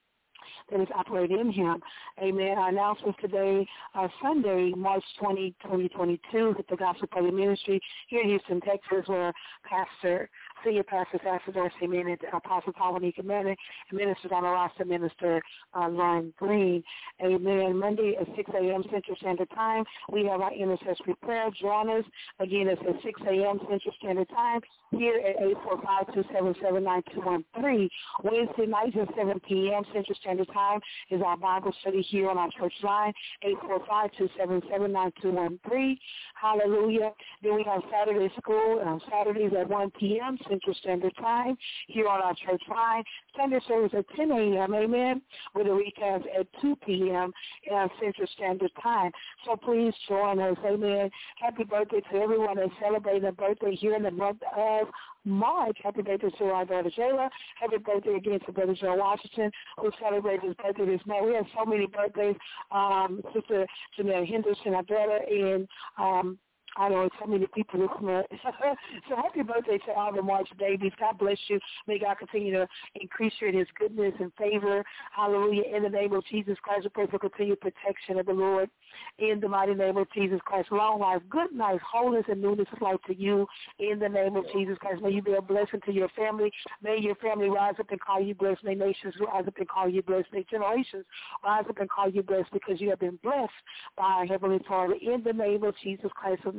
that is operating in him. Amen. Our announcements today, uh, Sunday, March twentieth, twenty twenty-two, with the Gospel Prayer Ministry here in Houston, Texas, where Pastor, Senior Pastor Pastor Darcy Manning, Apostle Paulinica Manning, and Minister Donna Rasta, Minister uh, Lauren Green. Amen. Monday at six a.m. Central Standard Time, we have our intercessory prayer. Join us. Again, it's at six a.m. Central Standard Time here at eight four five, two seven seven, nine two one three. Wednesday nights at seven p.m. Central Standard Time is our Bible study here on our church line, eight four five, two seven seven, nine two one three. Hallelujah. Then we have Saturday school on Saturdays at one p.m. Central Standard Time here on our church line. Sunday service at ten a.m., amen, with a recast at two p.m. Uh, Central Standard Time. So please join us, amen. Happy birthday to everyone that's celebrating a birthday here in the month of March. Happy birthday to our daughter Jayla. Happy birthday again to Brother Joe Washington, who celebrated his birthday this month. We have so many birthdays. Um, Sister Janelle Henderson, our daughter, and um, I know so many people this month. So happy birthday to all the March babies. God bless you. May God continue to increase you in his goodness and favor. Hallelujah. In the name of Jesus Christ, we pray for continued protection of the Lord. In the mighty name of Jesus Christ, long life, good life, wholeness, and newness of life to you. In the name of Jesus Christ, may you be a blessing to your family. May your family rise up and call you blessed. May nations rise up and call you blessed. May generations rise up and call you blessed because you have been blessed by our Heavenly Father. In the name of Jesus Christ of Nazareth.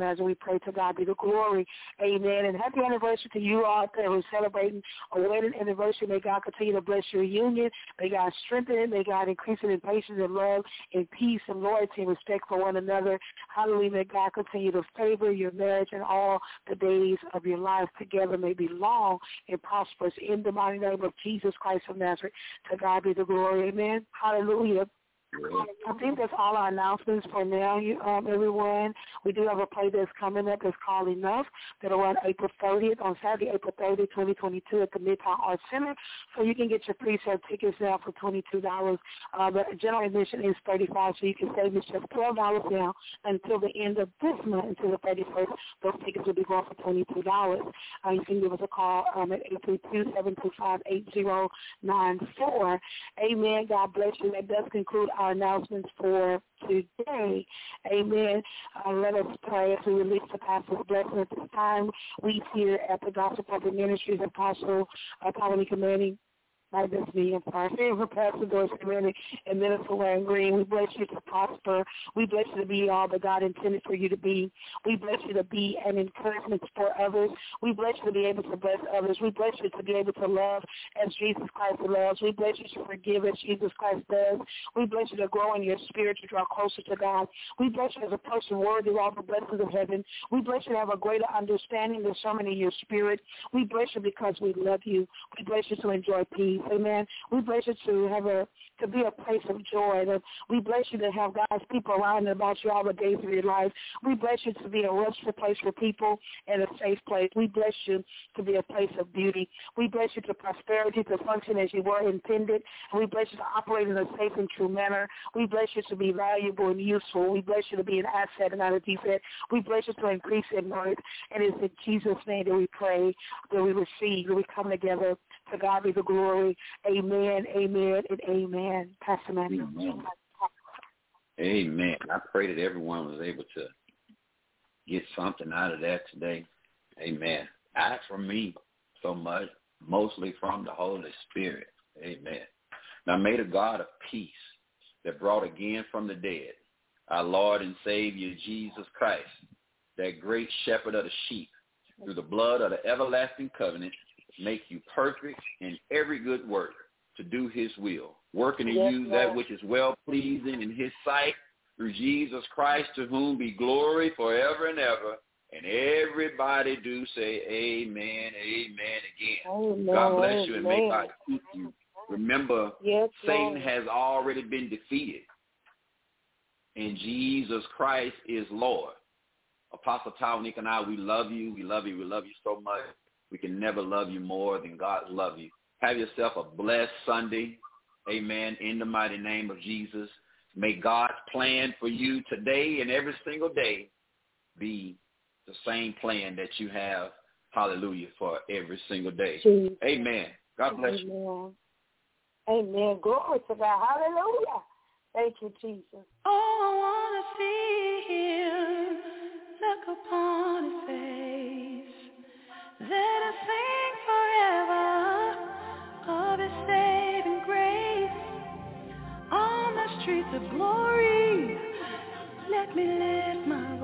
Nazareth. We pray to God be the glory. Amen. And happy anniversary to you all that are celebrating a wedding anniversary. May God continue to bless your union. May God strengthen it. May God increase it in patience and love and peace and loyalty and respect for one another. Hallelujah. May God continue to favor your marriage and all the days of your life together may be long and prosperous in the mighty name of Jesus Christ of Nazareth. To God be the glory. Amen. Hallelujah. I think that's all our announcements for now, you, um, everyone. We do have a play that's coming up that's called Enough that'll run April thirtieth, on Saturday, April thirtieth, twenty twenty-two at the Midtown Arts Center. So you can get your pre-sale tickets now for twenty-two dollars. Uh, the general admission is thirty-five dollars, so you can save yourself twelve dollars now until the end of this month, until the thirty-first. Those tickets will be going for twenty-two dollars. Uh, you can give us a call um, at eight three two, seven two five, eight zero nine four. Amen. God bless you. That does conclude our announcements for today. Amen. Uh, let us pray as we release the pastor's blessing at this time. We here at the Gospel Public Ministries, Apostle uh, Talisha Manning, my destiny, I'm sorry, favorite Pastor Doris Manning and Minister Wayne Green. We bless you to prosper. We bless you to be all that God intended for you to be. We bless you to be an encouragement for others. We bless you to be able to bless others. We bless you to be able to love as Jesus Christ loves. We bless you to forgive as Jesus Christ does. We bless you to grow in your spirit, to draw closer to God. We bless you as a person worthy of all the blessings of heaven. We bless you to have a greater understanding, discernment in your spirit. We bless you because we love you. We bless you to enjoy peace. Amen. We bless you to have a to be a place of joy. That we bless you to have God's people around and about you all the days of your life. We bless you to be a restful place for people and a safe place. We bless you to be a place of beauty. We bless you to prosperity, to function as you were intended. And we bless you to operate in a safe and true manner. We bless you to be valuable and useful. We bless you to be an asset and not a defect. We bless you to increase in worth. And it's in Jesus' name that we pray, that we receive, that we come together. To God be the glory. Amen, amen, and amen. Pastor Manny. Amen. Amen. I pray that everyone was able to get something out of that today. Amen. Not from me so much, mostly from the Holy Spirit. Amen. Now may the God of peace that brought again from the dead our Lord and Savior Jesus Christ, that great shepherd of the sheep, through the blood of the everlasting covenant, make you perfect in every good work to do his will, working in yes, you Lord. That which is well-pleasing in his sight, through Jesus Christ, to whom be glory forever and ever. And everybody do say amen, amen again. Amen, God bless you and amen. May God keep you. Remember, yes, Satan Lord. Has already been defeated, and Jesus Christ is Lord. Apostle Talisha and I, we love you. We love you. We love you so much. We can never love you more than God loves you. Have yourself a blessed Sunday. Amen. In the mighty name of Jesus. May God's plan for you today and every single day be the same plan that you have, hallelujah, for every single day. Jesus. Amen. God bless Amen. you. Amen. Glory to God. Hallelujah. Thank you, Jesus. Oh, I want to see him. Look upon his face. Let us sing forever of his saving grace. On the streets of glory, let me lift my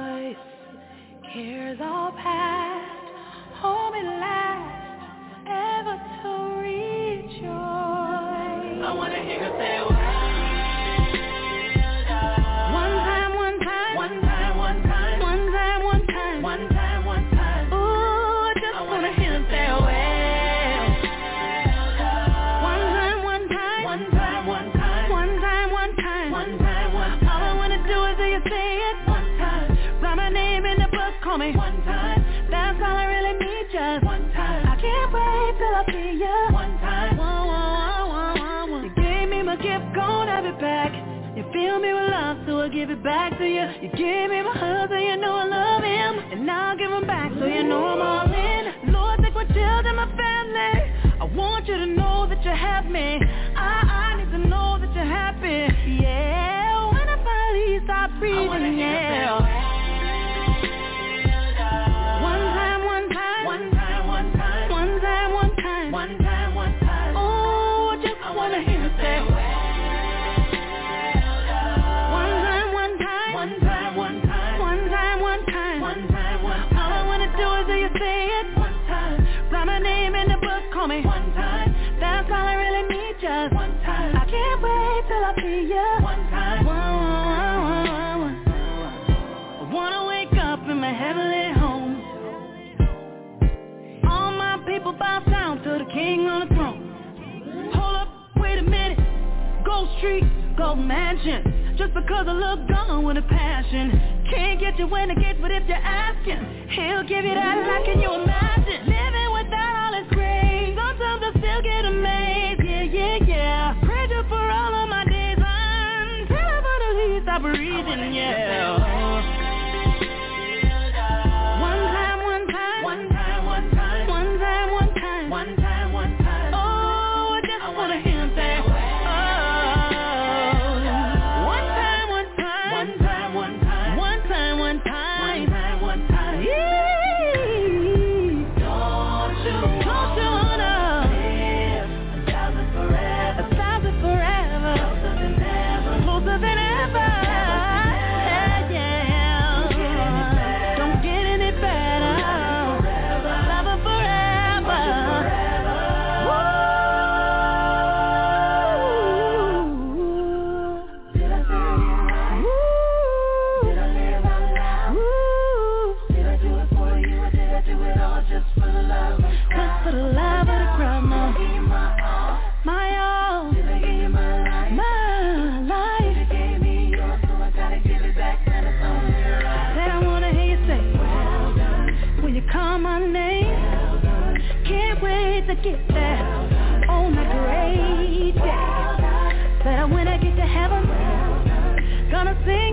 voice. Cares all past, home at last, ever to rejoice. I want to hear you say, well done. One time, one time, one time, one time, one time, one time, one time, one time. Ooh, I just want to hear you say, well done. One time, one time, one time, one time, one time, one time, one time, one time. All I want to do is hear you say it one time. Write my name in the book, call me one time. That's all I really need, just one time. I can't wait till I see you one time. Whoa, whoa, whoa, whoa, whoa. You gave me my gift, gon' have it back. You fill me with love, so I give it back to you. You gave me my husband, so you know I love him. And now I'll give him back, so you know I'm all in. Lord, take my children, my family. I want you to know that you have me. I, I need to know that you're happy. Yeah, when I finally stop breathing, yeah. One time, one time. Oh, I just I wanna hear you say well done. One time, one time. One time, one time. One time, one time. was a look gone with a passion. Can't get you when it gets, but if you're asking, he'll give you that like can you imagine? Living without all his grace, sometimes I still get amazed. Yeah, yeah, yeah. Praise you for all of my days until I finally stop breathing, yeah. One time, one time, one time, one time, one time, one time, one time, one time. Oh, I just wanna hear him say, oh. One time, one time, one time, one time, one time, one time, one time, one time. Yeah. Don't you, don't you wanna live a thousand forever, a thousand forever, closer than ever, closer than ever. To get there on a great day, that when I get to heaven, gonna sing